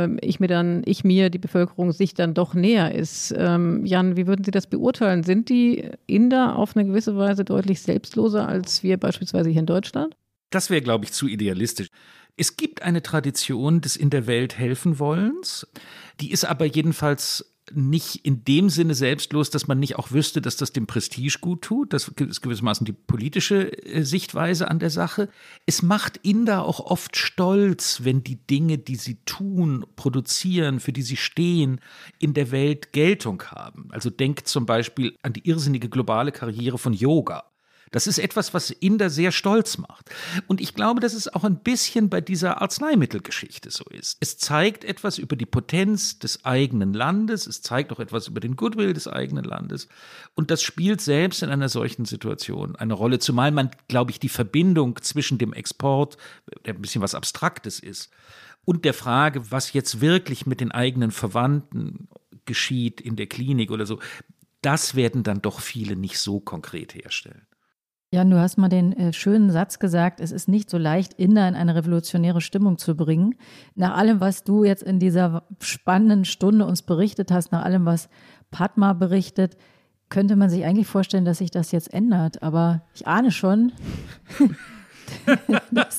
die Bevölkerung sich dann doch näher ist. Jan, wie würden Sie das beurteilen? Sind die Inder auf eine gewisse Weise deutlich selbstloser als wir beispielsweise hier in Deutschland? Das wäre, glaube ich, zu idealistisch. Es gibt eine Tradition des in der Welt helfen wollens, die ist aber jedenfalls nicht in dem Sinne selbstlos, dass man nicht auch wüsste, dass das dem Prestige gut tut. Das ist gewissermaßen die politische Sichtweise an der Sache. Es macht Inder auch oft stolz, wenn die Dinge, die sie tun, produzieren, für die sie stehen, in der Welt Geltung haben. Also denkt zum Beispiel an die irrsinnige globale Karriere von Yoga. Das ist etwas, was Inder sehr stolz macht. Und ich glaube, dass es auch ein bisschen bei dieser Arzneimittelgeschichte so ist. Es zeigt etwas über die Potenz des eigenen Landes, es zeigt auch etwas über den Goodwill des eigenen Landes. Und das spielt selbst in einer solchen Situation eine Rolle, zumal man, glaube ich, die Verbindung zwischen dem Export, der ein bisschen was Abstraktes ist, und der Frage, was jetzt wirklich mit den eigenen Verwandten geschieht in der Klinik oder so, das werden dann doch viele nicht so konkret herstellen. Jan, du hast mal den schönen Satz gesagt, es ist nicht so leicht, Inder in eine revolutionäre Stimmung zu bringen. Nach allem, was du jetzt in dieser spannenden Stunde uns berichtet hast, nach allem, was Padma berichtet, könnte man sich eigentlich vorstellen, dass sich das jetzt ändert. Aber ich ahne schon, dass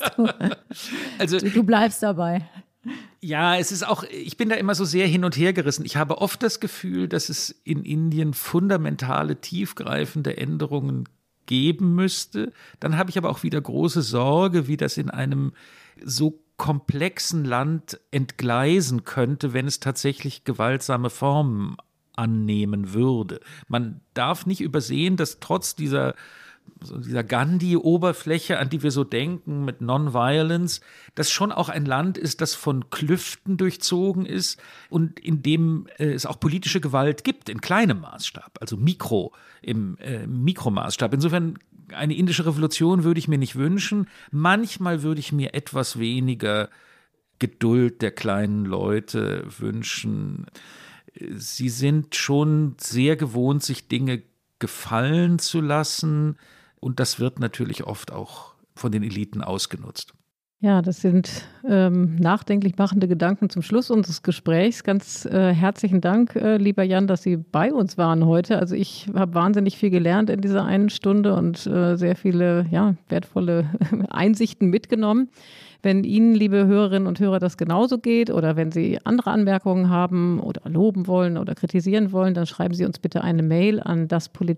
du bleibst dabei. Ja, es ist auch, ich bin da immer so sehr hin und her gerissen. Ich habe oft das Gefühl, dass es in Indien fundamentale, tiefgreifende Änderungen geben müsste. Dann habe ich aber auch wieder große Sorge, wie das in einem so komplexen Land entgleisen könnte, wenn es tatsächlich gewaltsame Formen annehmen würde. Man darf nicht übersehen, dass trotz dieser Gandhi-Oberfläche, an die wir so denken, mit Non-Violence, das schon auch ein Land ist, das von Klüften durchzogen ist und in dem es auch politische Gewalt gibt, in kleinem Maßstab, also im Mikromaßstab. Insofern, eine indische Revolution würde ich mir nicht wünschen. Manchmal würde ich mir etwas weniger Geduld der kleinen Leute wünschen. Sie sind schon sehr gewohnt, sich Dinge gefallen zu lassen. Und das wird natürlich oft auch von den Eliten ausgenutzt. Ja, das sind nachdenklich machende Gedanken zum Schluss unseres Gesprächs. Ganz herzlichen Dank, lieber Jan, dass Sie bei uns waren heute. Also ich habe wahnsinnig viel gelernt in dieser einen Stunde und sehr viele wertvolle Einsichten mitgenommen. Wenn Ihnen, liebe Hörerinnen und Hörer, das genauso geht oder wenn Sie andere Anmerkungen haben oder loben wollen oder kritisieren wollen, dann schreiben Sie uns bitte eine Mail an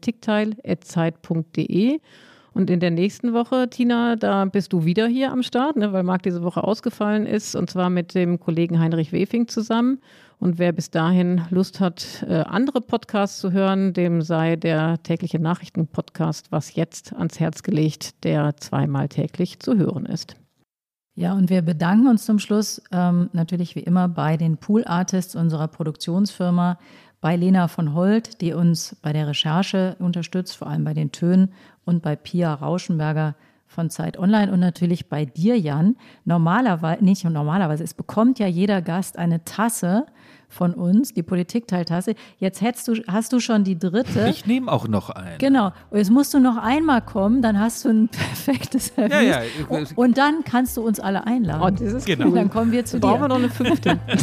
daspolitikteil@zeit.de. Und in der nächsten Woche, Tina, da bist du wieder hier am Start, ne, weil Marc diese Woche ausgefallen ist, und zwar mit dem Kollegen Heinrich Wefing zusammen. Und wer bis dahin Lust hat, andere Podcasts zu hören, dem sei der tägliche Nachrichtenpodcast Was jetzt ans Herz gelegt, der 2-mal täglich zu hören ist. Ja, und wir bedanken uns zum Schluss natürlich wie immer bei den Pool Artists unserer Produktionsfirma, bei Lena von Holt, die uns bei der Recherche unterstützt, vor allem bei den Tönen, und bei Pia Rauschenberger von Zeit Online und natürlich bei dir, Jan. Normalerweise, es bekommt ja jeder Gast eine Tasse von uns, die Politikteiltasse. Jetzt hast du schon die dritte. Ich nehme auch noch eine. Genau. Und jetzt musst du noch einmal kommen, dann hast du ein perfektes Service. Ja. Und dann kannst du uns alle einladen. Oh, das ist genau. Und dann kommen wir zu dir. Brauchen wir noch eine 5.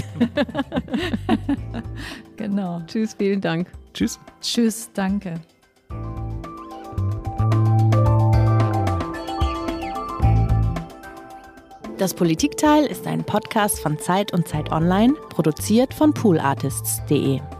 Genau. Tschüss, vielen Dank. Tschüss. Tschüss, danke. Das Politikteil ist ein Podcast von Zeit und Zeit Online, produziert von poolartists.de.